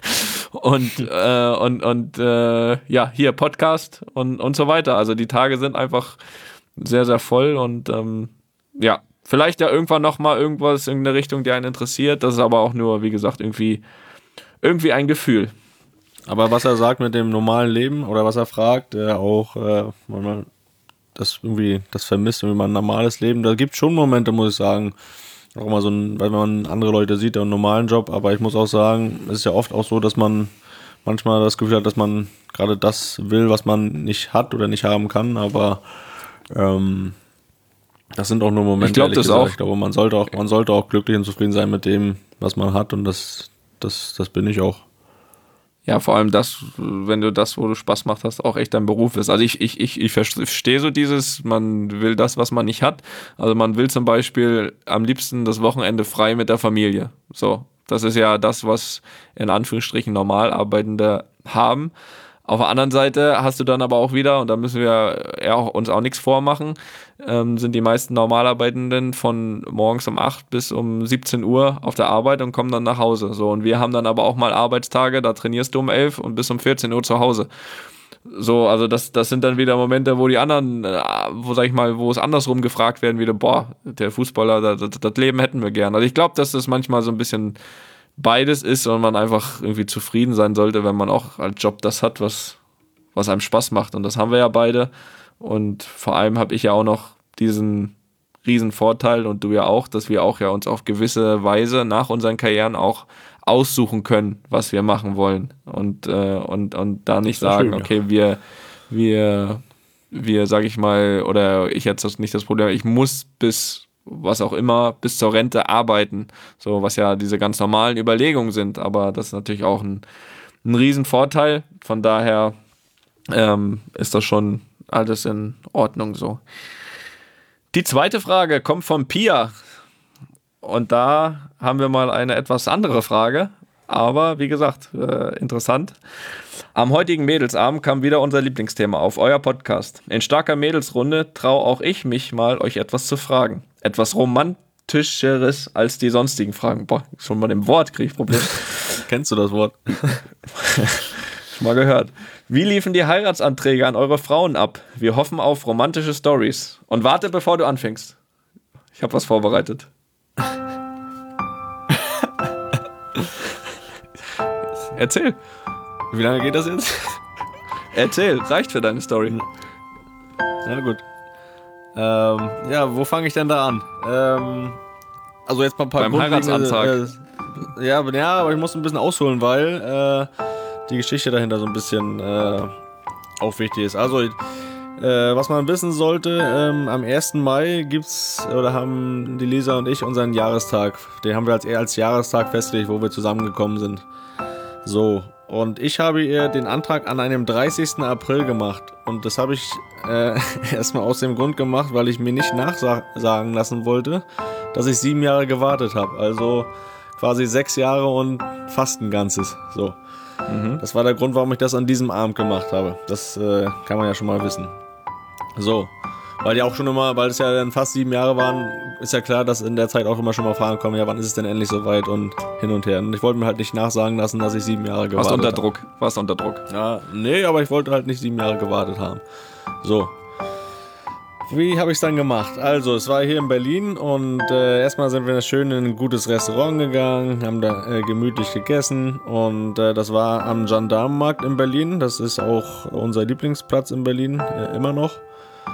Und, äh, und, und äh, ja, hier Podcast und, und so weiter. Also die Tage sind einfach sehr, sehr voll und ähm, ja, vielleicht ja irgendwann nochmal irgendwas in irgendeine Richtung, die einen interessiert. Das ist aber auch nur, wie gesagt, irgendwie, irgendwie ein Gefühl. Aber was er sagt mit dem normalen Leben oder was er fragt, äh, auch, äh, wenn man das irgendwie, das vermisst, irgendwie mal ein normales Leben, da gibt es schon Momente, muss ich sagen, auch mal so ein, weil man andere Leute sieht, einen normalen Job, aber ich muss auch sagen, es ist ja oft auch so, dass man manchmal das Gefühl hat, dass man gerade das will, was man nicht hat oder nicht haben kann, aber ähm, das sind auch nur Momente, ich glaube das gesagt. auch. Ich glaube, man sollte auch, man sollte auch glücklich und zufrieden sein mit dem, was man hat und das, das, das bin ich auch. Ja, vor allem das, wenn du das, wo du Spaß macht hast, auch echt dein Beruf ist. Also ich, ich, ich, ich verstehe so dieses, man will das, was man nicht hat. Also man will zum Beispiel am liebsten das Wochenende frei mit der Familie. So, das ist ja das, was in Anführungsstrichen normal Arbeitende haben. Auf der anderen Seite hast du dann aber auch wieder, und da müssen wir ja auch, uns auch nichts vormachen, ähm, sind die meisten Normalarbeitenden von morgens um acht bis um siebzehn Uhr auf der Arbeit und kommen dann nach Hause. So, und wir haben dann aber auch mal Arbeitstage, da trainierst du um elf und bis um vierzehn Uhr zu Hause. So, also das, das sind dann wieder Momente, wo die anderen, wo sag ich mal, wo es andersrum gefragt werden, wieder, boah, der Fußballer, das, das Leben hätten wir gern. Also ich glaube, dass das manchmal so ein bisschen beides ist und man einfach irgendwie zufrieden sein sollte, wenn man auch als Job das hat, was, was einem Spaß macht. Und das haben wir ja beide. Und vor allem habe ich ja auch noch diesen riesen Vorteil und du ja auch, dass wir auch ja uns auf gewisse Weise nach unseren Karrieren auch aussuchen können, was wir machen wollen. Und, äh, und, und da nicht sagen, schön, okay, ja. wir, wir, wir, sag ich mal, oder ich jetzt das nicht das Problem, ich muss bis was auch immer, bis zur Rente arbeiten, so was ja diese ganz normalen Überlegungen sind, aber das ist natürlich auch ein, ein Riesenvorteil, von daher ähm, ist das schon alles in Ordnung so. Die zweite Frage kommt von Pia und da haben wir mal eine etwas andere Frage, aber wie gesagt, äh, interessant. Am heutigen Mädelsabend kam wieder unser Lieblingsthema auf, euer Podcast. In starker Mädelsrunde traue auch ich mich mal, euch etwas zu fragen. Etwas Romantischeres als die sonstigen Fragen. Boah, schon mal im Wort kriege ich Probleme. Kennst du das Wort? Schon mal gehört. Wie liefen die Heiratsanträge an eure Frauen ab? Wir hoffen auf romantische Stories. Und warte, bevor du anfängst. Ich habe was vorbereitet. Erzähl. Wie lange geht das jetzt? Erzähl, reicht für deine Story. Na gut. Ähm, ja, wo fange ich denn da an? Ähm, also jetzt mal ein paar Beim Heiratsantrag. Äh, ja, ja, aber ich muss ein bisschen ausholen, weil äh, die Geschichte dahinter so ein bisschen äh, auch wichtig ist. Also, äh, was man wissen sollte, ähm, am ersten Mai gibt's, oder haben die Lisa und ich unseren Jahrestag. Den haben wir als, eher als Jahrestag festgelegt, wo wir zusammengekommen sind. So, und ich habe ihr den Antrag an einem dreißigsten April gemacht. Und das habe ich äh, erstmal aus dem Grund gemacht, weil ich mir nicht nachsagen lassen wollte, dass ich sieben Jahre gewartet habe. Also quasi sechs Jahre und fast ein ganzes. So. Mhm. Das war der Grund, warum ich das an diesem Abend gemacht habe. Das äh, kann man ja schon mal wissen. So. Weil ja auch schon immer, weil es ja dann fast sieben Jahre waren, ist ja klar, dass in der Zeit auch immer schon mal Fragen kommen, ja, wann ist es denn endlich soweit und hin und her. Und ich wollte mir halt nicht nachsagen lassen, dass ich sieben Jahre gewartet habe. Warst unter Druck, warst unter Druck. Ja, nee, aber ich wollte halt nicht sieben Jahre gewartet haben. So. Wie habe ich es dann gemacht? Also, es war hier in Berlin und äh, erstmal sind wir schön in ein gutes Restaurant gegangen, haben da äh, gemütlich gegessen und äh, das war am Gendarmenmarkt in Berlin. Das ist auch unser Lieblingsplatz in Berlin, äh, immer noch.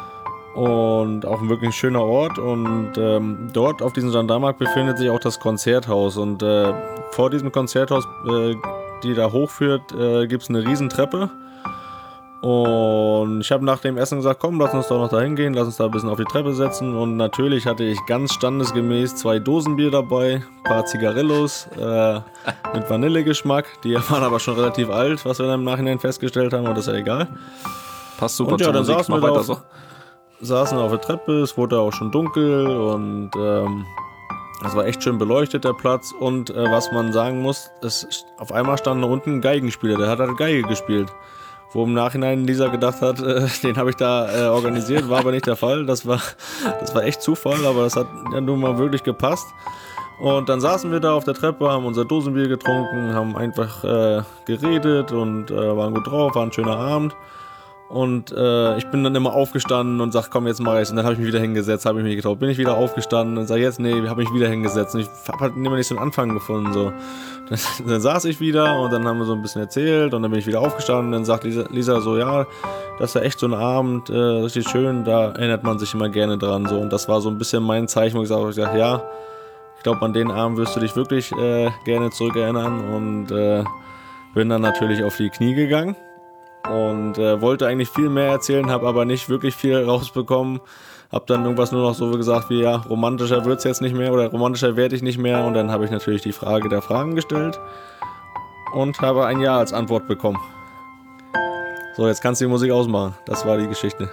Und auch ein wirklich schöner Ort. Und ähm, dort auf diesem Gendarmenmarkt befindet sich auch das Konzerthaus. Und äh, vor diesem Konzerthaus, äh, die da hochführt, äh, gibt es eine Riesentreppe. Und ich habe nach dem Essen gesagt, komm, lass uns doch noch da hingehen, lass uns da ein bisschen auf die Treppe setzen. Und natürlich hatte ich ganz standesgemäß zwei Dosenbier dabei, ein paar Zigarillos äh, mit Vanillegeschmack. Die waren aber schon relativ alt, was wir dann im Nachhinein festgestellt haben, aber das ist ja egal. Passt super und ja, zur dann Musik, saßen mach wir, weiter auf, so. saßen auf der Treppe, es wurde auch schon dunkel und ähm, es war echt schön beleuchtet, der Platz. Und äh, was man sagen muss, es, auf einmal stand da unten ein Geigenspieler, der hat halt Geige gespielt. Wo im Nachhinein Lisa gedacht hat, äh, den habe ich da äh, organisiert, war aber nicht der Fall. Das war, das war echt Zufall, aber das hat ja nun mal wirklich gepasst. Und dann saßen wir da auf der Treppe, haben unser Dosenbier getrunken, haben einfach äh, geredet und äh, waren gut drauf, war ein schöner Abend. Und äh, ich bin dann immer aufgestanden und sag, komm, jetzt mach ich's. Und dann habe ich mich wieder hingesetzt, habe ich mich getraut. Bin ich wieder aufgestanden und sag, jetzt, nee, habe mich wieder hingesetzt. Und ich habe halt immer nicht so einen Anfang gefunden. So. Dann, dann saß ich wieder und dann haben wir so ein bisschen erzählt und dann bin ich wieder aufgestanden. Und dann sagt Lisa, Lisa so, ja, das ist ja echt so ein Abend, äh, richtig schön, da erinnert man sich immer gerne dran. So. Und das war so ein bisschen mein Zeichen, wo ich gesagt habe, ich sag, ja, ich glaube, an den Abend wirst du dich wirklich äh, gerne zurückerinnern. Und äh, bin dann natürlich auf die Knie gegangen. Und äh, wollte eigentlich viel mehr erzählen, habe aber nicht wirklich viel rausbekommen. Hab dann irgendwas nur noch so gesagt wie, ja, romantischer wird's jetzt nicht mehr oder romantischer werde ich nicht mehr. Und dann habe ich natürlich die Frage der Fragen gestellt und habe ein Ja als Antwort bekommen. So, jetzt kannst du die Musik ausmachen. Das war die Geschichte.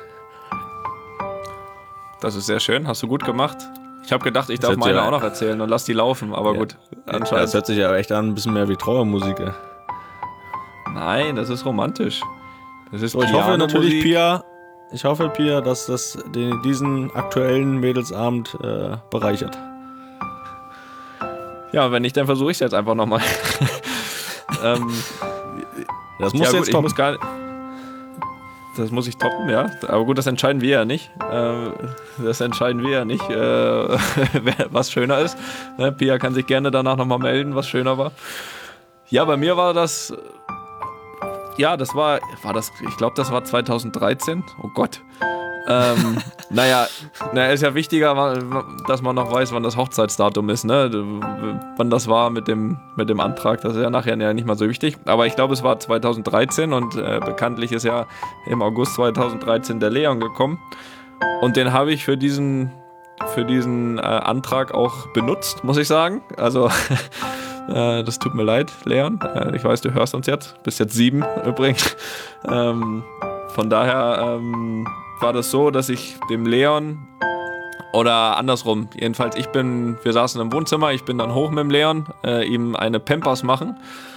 Das ist sehr schön, hast du gut gemacht. Ich habe gedacht, ich Das darf hört sich meine ja- auch noch erzählen und lass die laufen, aber Ja. gut. Das Anscheinend. hört sich ja echt an, ein bisschen mehr wie Trauermusik. Ey. Nein, das ist romantisch. Das ist So, ich hoffe natürlich, Pianomusik. Pia, ich hoffe, Pia, dass das den, diesen aktuellen Mädelsabend äh, bereichert. Ja, wenn nicht, dann versuche ich es jetzt einfach nochmal. ähm, Das muss ja, gut, jetzt ich toppen. muss gar Das muss ich toppen, ja. Aber gut, das entscheiden wir ja nicht. Ähm, das entscheiden wir ja nicht, äh, wer- was schöner ist. Ne, Pia kann sich gerne danach nochmal melden, was schöner war. Ja, bei mir war das. Ja, das war. War das. Ich glaube, das war zweitausenddreizehn. Oh Gott. ähm, naja, na, ist ja wichtiger, dass man noch weiß, wann das Hochzeitsdatum ist, ne? Wann das war mit dem, mit dem Antrag, das ist ja nachher ja nicht mal so wichtig. Aber ich glaube, es war zweitausenddreizehn und äh, bekanntlich ist ja im August zweitausenddreizehn der Leon gekommen. Und den habe ich für diesen, für diesen äh, Antrag auch benutzt, muss ich sagen. Also, äh, das tut mir leid, Leon. Äh, ich weiß, du hörst uns jetzt. Bist jetzt sieben übrigens. Ähm, von daher ähm, war das so, dass ich dem Leon oder andersrum, jedenfalls ich bin, wir saßen im Wohnzimmer, ich bin dann hoch mit dem Leon, äh, ihm eine Pampers machen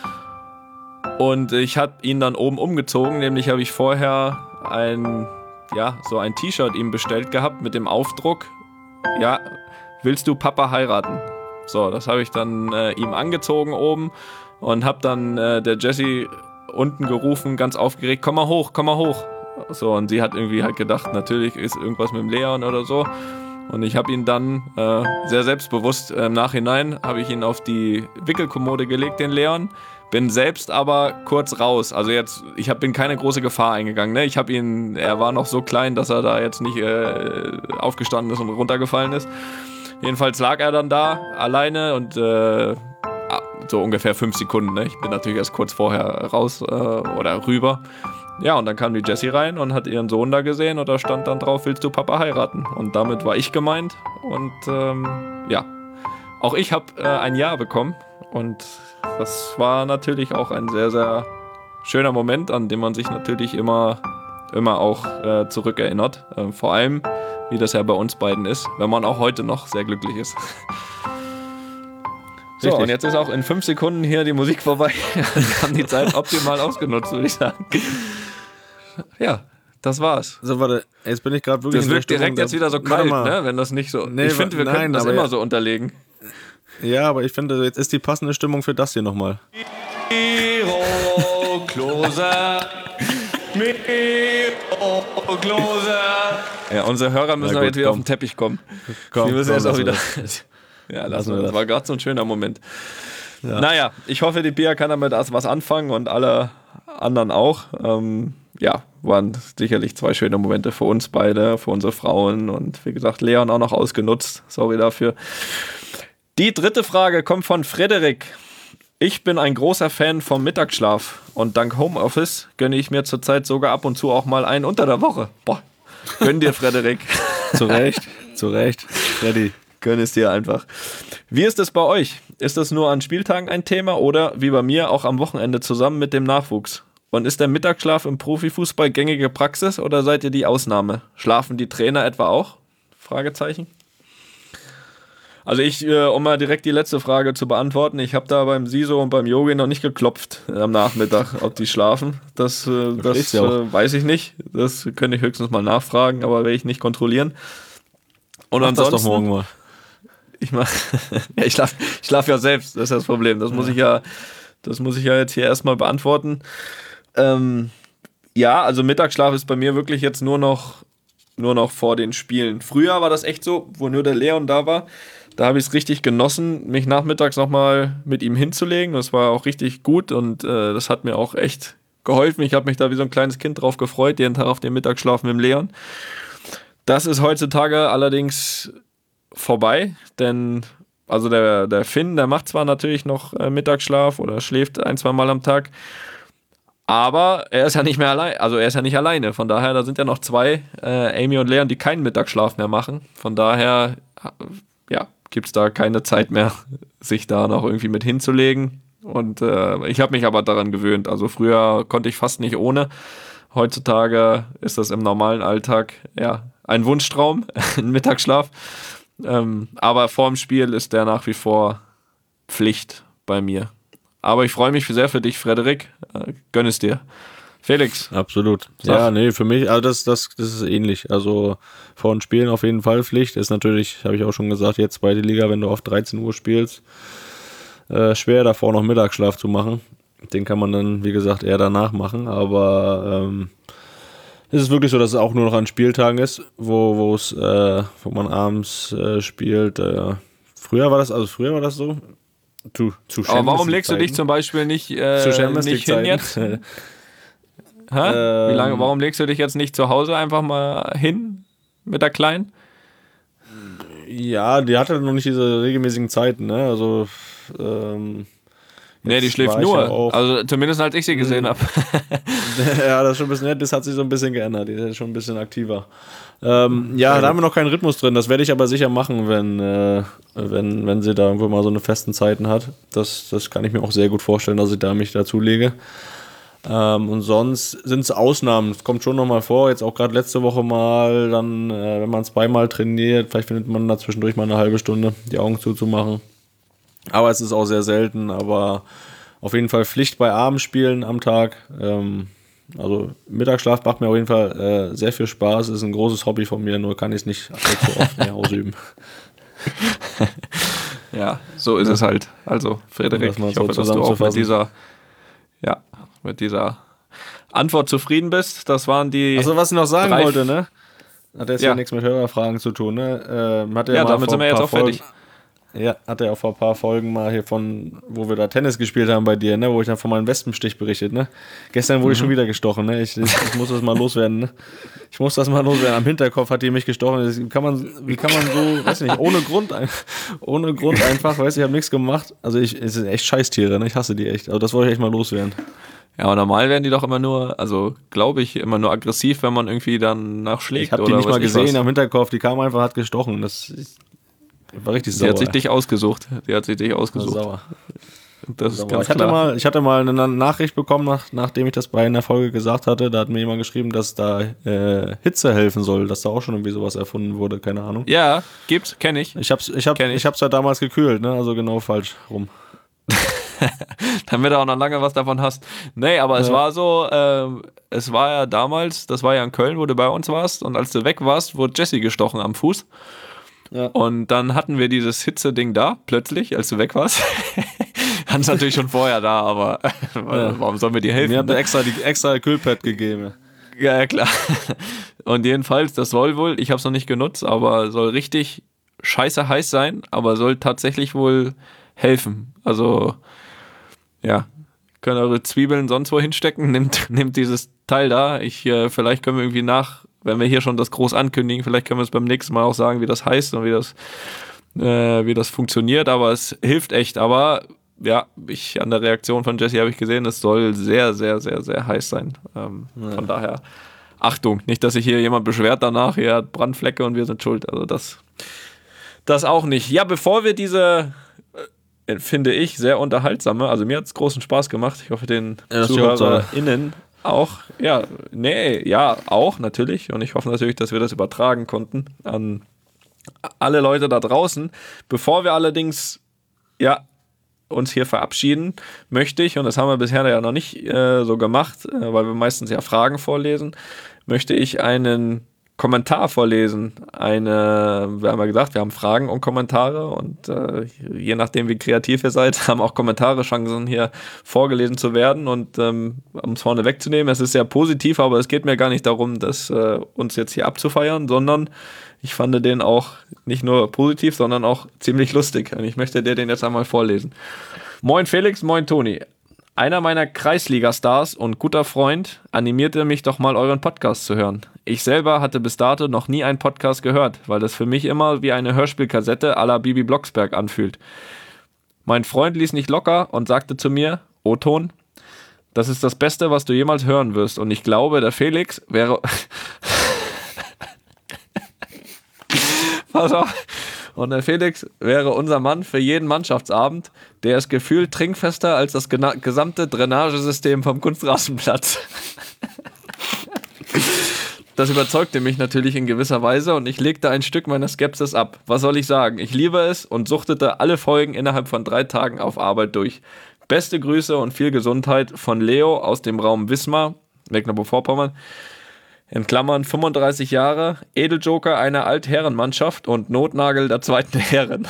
und ich habe ihn dann oben umgezogen, nämlich habe ich vorher ein, ja, so ein T-Shirt ihm bestellt gehabt mit dem Aufdruck, ja, willst du Papa heiraten? So, das habe ich dann äh, ihm angezogen oben und habe dann äh, der Jessie unten gerufen, ganz aufgeregt, komm mal hoch, komm mal hoch. So, und sie hat irgendwie halt gedacht, natürlich ist irgendwas mit dem Leon oder so. Und ich habe ihn dann äh, sehr selbstbewusst äh, im Nachhinein, habe ich ihn auf die Wickelkommode gelegt, den Leon. Bin selbst aber kurz raus. Also jetzt, ich hab, bin keine große Gefahr eingegangen. Ne? Ich habe ihn, er war noch so klein, dass er da jetzt nicht äh, aufgestanden ist und runtergefallen ist. Jedenfalls lag er dann da alleine und äh, so ungefähr fünf Sekunden. Ne? Ich bin natürlich erst kurz vorher raus äh, oder rüber. Ja, und dann kam die Jessie rein und hat ihren Sohn da gesehen und da stand dann drauf, willst du Papa heiraten? Und damit war ich gemeint und ähm, ja, auch ich habe äh, ein Ja bekommen und das war natürlich auch ein sehr, sehr schöner Moment, an den man sich natürlich immer, immer auch äh, zurückerinnert. Äh, vor allem, wie das ja bei uns beiden ist, wenn man auch heute noch sehr glücklich ist. So, Richtig. und jetzt ist auch in fünf Sekunden hier die Musik vorbei. Wir haben die Zeit optimal ausgenutzt, würde ich sagen. Ja, das war's. So, warte, jetzt bin ich gerade wirklich Das in der wirkt Stimmung, direkt jetzt da- wieder so Warte kalt, mal. ne? Wenn das nicht so. Nee, ich finde, wir nein, könnten das aber immer ja- so unterlegen. Ja, aber ich finde, jetzt ist die passende Stimmung für das hier nochmal. Miro Klose. Miro Klose. Ja, unsere Hörer müssen Ja, auch gut, jetzt wieder komm. auf den Teppich kommen. Komm, Die müssen komm, jetzt auch lassen wir wieder. Ja, lassen Lassen wir wir das. das. War gerade so ein schöner Moment. Naja, ich hoffe, die Pia kann damit was anfangen und alle anderen auch. Ähm, ja, waren sicherlich zwei schöne Momente für uns beide, für unsere Frauen und wie gesagt, Leon auch noch ausgenutzt. Sorry dafür. Die dritte Frage kommt von Frederik. Ich bin ein großer Fan vom Mittagsschlaf und dank Homeoffice gönne ich mir zurzeit sogar ab und zu auch mal einen unter der Woche. Boah, gönn dir, Frederik. Zu Recht, zu Recht, Freddy. Gönn es dir einfach. Wie ist es bei euch? Ist das nur an Spieltagen ein Thema oder wie bei mir auch am Wochenende zusammen mit dem Nachwuchs? Und ist der Mittagsschlaf im Profifußball gängige Praxis oder seid ihr die Ausnahme? Schlafen die Trainer etwa auch? Fragezeichen. Also ich, äh, um mal direkt die letzte Frage zu beantworten, ich habe da beim Siso und beim Yogi noch nicht geklopft am Nachmittag, ob die schlafen. Das, äh, das äh, weiß ich nicht. Das könnte ich höchstens mal nachfragen, aber werde ich nicht kontrollieren. Und Mach ansonsten, das doch morgen mal. Ich mach, ja, ich schlafe ich schlaf ja selbst, das ist das Problem. Das muss ich ja, das muss ich ja jetzt hier erstmal beantworten. Ähm, ja, also Mittagsschlaf ist bei mir wirklich jetzt nur noch, nur noch vor den Spielen. Früher war das echt so, wo nur der Leon da war. Da habe ich es richtig genossen, mich nachmittags nochmal mit ihm hinzulegen. Das war auch richtig gut und äh, das hat mir auch echt geholfen. Ich habe mich da wie so ein kleines Kind drauf gefreut, jeden Tag auf den Mittagsschlaf mit dem Leon. Das ist heutzutage allerdings vorbei, denn also der, der Finn, der macht zwar natürlich noch äh, Mittagsschlaf oder schläft ein, zwei Mal am Tag, aber er ist ja nicht mehr allein, also er ist ja nicht alleine, von daher, da sind ja noch zwei, äh, Amy und Leon, die keinen Mittagsschlaf mehr machen, von daher, ja, gibt es da keine Zeit mehr, sich da noch irgendwie mit hinzulegen und äh, ich habe mich aber daran gewöhnt, also früher konnte ich fast nicht ohne, heutzutage ist das im normalen Alltag, ja, ein Wunschtraum, ein Mittagsschlaf. Ähm, aber vorm Spiel ist der nach wie vor Pflicht bei mir. Aber ich freue mich sehr für dich, Frederik. Äh, gönn es dir. Felix. Absolut. Sag. Ja, nee, für mich, also das, das, das ist ähnlich. Also vor den Spielen auf jeden Fall Pflicht. Ist natürlich, habe ich auch schon gesagt, jetzt zweite Liga, wenn du auf dreizehn Uhr spielst, äh, schwer davor noch Mittagsschlaf zu machen. Den kann man dann, wie gesagt, eher danach machen. Aber ähm, es ist wirklich so, dass es auch nur noch an Spieltagen ist, wo wo es, äh, wo man abends äh, spielt. Äh, früher war das, also früher war das so. Zu, zu Aber warum legst du dich zum Beispiel nicht, äh, zu nicht hin jetzt? Hä? Ähm, Wie lange? Warum legst du dich jetzt nicht zu Hause einfach mal hin mit der Kleinen? Ja, die hatte noch nicht diese regelmäßigen Zeiten, ne? Also ähm, Nee, die jetzt schläft war ich nur. ja auch- Also zumindest als ich sie gesehen habe. Ja, das ist schon ein bisschen nett, das hat sich so ein bisschen geändert, die ist schon ein bisschen aktiver. Ähm, ja, da haben wir noch keinen Rhythmus drin, das werde ich aber sicher machen, wenn, äh, wenn, wenn sie da irgendwo mal so eine festen Zeiten hat. Das, das kann ich mir auch sehr gut vorstellen, dass ich da mich dazu lege. Ähm, und sonst sind es Ausnahmen, es kommt schon nochmal vor, jetzt auch gerade letzte Woche mal, dann, äh, wenn man zweimal trainiert, vielleicht findet man da zwischendurch mal eine halbe Stunde, die Augen zuzumachen. Aber es ist auch sehr selten, aber auf jeden Fall Pflicht bei Abendspielen am Tag. Ähm, also Mittagsschlaf macht mir auf jeden Fall äh, sehr viel Spaß, ist ein großes Hobby von mir, nur kann ich es nicht so oft mehr ausüben. Ja, so ist es halt. Also, Frederik, Um das mal ich so hoffe, dass du auch mit zusammenzufassen. dieser, ja, mit dieser Antwort zufrieden bist. Das waren die. Achso, was ich noch sagen drei- wollte, ne? Hat jetzt Ja. ja nichts mit Hörerfragen zu tun, ne? Ähm, hat er Ja, mal damit vor sind wir ein jetzt paar auch fertig. Folgen- Ja, hat er auch vor ein paar Folgen mal hier von, wo wir da Tennis gespielt haben bei dir, ne? Wo ich dann von meinem Wespenstich berichtet, ne? Gestern wurde ich schon wieder gestochen, ne? Ich, ich, ich muss das mal loswerden, ne? Ich muss das mal loswerden. Am Hinterkopf hat die mich gestochen. Das kann man, wie kann man so, weiß nicht, ohne Grund, ein- ohne Grund einfach, weißt du, ich habe nichts gemacht. Also ich, es sind echt Scheißtiere, ne? Ich hasse die echt. Also das wollte ich echt mal loswerden. Ja, aber normal werden die doch immer nur, also glaube ich, immer nur aggressiv, wenn man irgendwie dann nachschlägt. Ich habe die oder nicht weiß mal ich gesehen was. am Hinterkopf. Die kam einfach, hat gestochen. Das ich, war richtig Die sauer. hat sich dich ausgesucht. Die hat sich dich War ausgesucht. sauer. Das ist Sauer. ganz Ich hatte, klar. mal, ich hatte mal eine Nachricht bekommen, nach, nachdem ich das bei einer Folge gesagt hatte. Da hat mir jemand geschrieben, dass da äh, Hitze helfen soll, dass da auch schon irgendwie sowas erfunden wurde. Keine Ahnung. Ja, gibt's, kenne ich. Ich hab's, ich hab, Kenn ich. ich hab's ja damals gekühlt, ne? Also genau falsch rum. Damit du auch noch lange was davon hast. Nee, aber es Ja. war so, ähm, es war ja damals, das war ja in Köln, wo du bei uns warst und als du weg warst, wurde Jesse gestochen am Fuß. Ja. Und dann hatten wir dieses Hitze-Ding da, plötzlich, als du weg warst. Hatten es natürlich schon vorher da, aber warum sollen wir dir helfen? Mir hat ne? er extra, die, extra Kühlpad gegeben. Ja, ja, klar. Und jedenfalls, das soll wohl, ich habe es noch nicht genutzt, aber soll richtig scheiße heiß sein, aber soll tatsächlich wohl helfen. Also, ja, könnt eure Zwiebeln sonst wo hinstecken, nimmt, nimmt dieses Teil da. Ich, äh, vielleicht können wir irgendwie nach, wenn wir hier schon das groß ankündigen, vielleicht können wir es beim nächsten Mal auch sagen, wie das heißt und wie das, äh, wie das funktioniert, aber es hilft echt. Aber ja, ich, an der Reaktion von Jesse habe ich gesehen, es soll sehr, sehr, sehr, sehr heiß sein. Ähm, ja. Von daher, Achtung, nicht, dass sich hier jemand beschwert danach, er hat Brandflecke und wir sind schuld. Also das, das auch nicht. Ja, bevor wir diese, äh, finde ich, sehr unterhaltsame, also mir hat es großen Spaß gemacht, ich hoffe den ja, ZuhörerInnen auch, ja, nee, ja, auch natürlich und ich hoffe natürlich, dass wir das übertragen konnten an alle Leute da draußen. Bevor wir allerdings, ja, uns hier verabschieden, möchte ich, und das haben wir bisher ja noch nicht äh, so gemacht, äh, weil wir meistens ja Fragen vorlesen, möchte ich einen Kommentar vorlesen. Eine, wir haben ja gesagt, wir haben Fragen und Kommentare und äh, je nachdem, wie kreativ ihr seid, haben auch Kommentare Chancen, hier vorgelesen zu werden und ähm, um es vorne wegzunehmen, es ist sehr positiv, aber es geht mir gar nicht darum, das äh, uns jetzt hier abzufeiern, sondern ich fand den auch nicht nur positiv, sondern auch ziemlich lustig. Und ich möchte dir den jetzt einmal vorlesen. Moin Felix, moin Toni. Einer meiner Kreisliga-Stars und guter Freund animierte mich doch mal, euren Podcast zu hören. Ich selber hatte bis dato noch nie einen Podcast gehört, weil das für mich immer wie eine Hörspielkassette à la Bibi Blocksberg anfühlt. Mein Freund ließ nicht locker und sagte zu mir, O-Ton, das ist das Beste, was du jemals hören wirst. Und ich glaube, der Felix wäre... Pass auf. Und der Felix wäre unser Mann für jeden Mannschaftsabend. Der ist gefühlt trinkfester als das gena- gesamte Drainagesystem vom Kunstrasenplatz. Das überzeugte mich natürlich in gewisser Weise und ich legte ein Stück meiner Skepsis ab. Was soll ich sagen? Ich liebe es und suchtete alle Folgen innerhalb von drei Tagen auf Arbeit durch. Beste Grüße und viel Gesundheit von Leo aus dem Raum Wismar, Mecklenburg-Vorpommern. In Klammern fünfunddreißig Jahre, Edeljoker einer Altherrenmannschaft und Notnagel der zweiten Herren.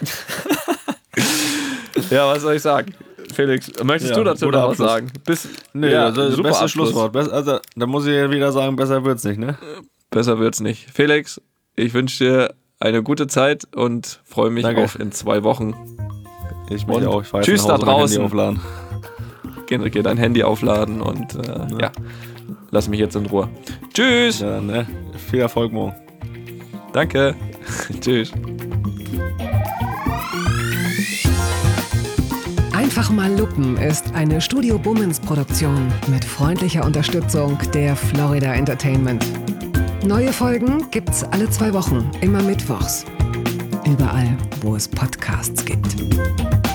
Ja, was soll ich sagen? Felix, möchtest ja, du dazu noch was sagen? Bis, nee, ja, also super beste Schlusswort. Also, da muss ich ja wieder sagen, besser wird's nicht, ne? Besser wird's nicht. Felix, ich wünsche dir eine gute Zeit und freue mich Danke. auf in zwei Wochen. Ich mich auch. Ich tschüss da draußen. Geh, geh dein Handy aufladen und äh, ja. ja. Lass mich jetzt in Ruhe. Tschüss. Ja, ne? Viel Erfolg morgen. Danke. Tschüss. Einfach mal Lupen ist eine Studio Bummens Produktion mit freundlicher Unterstützung der Florida Entertainment. Neue Folgen gibt's alle zwei Wochen, immer mittwochs. Überall, wo es Podcasts gibt.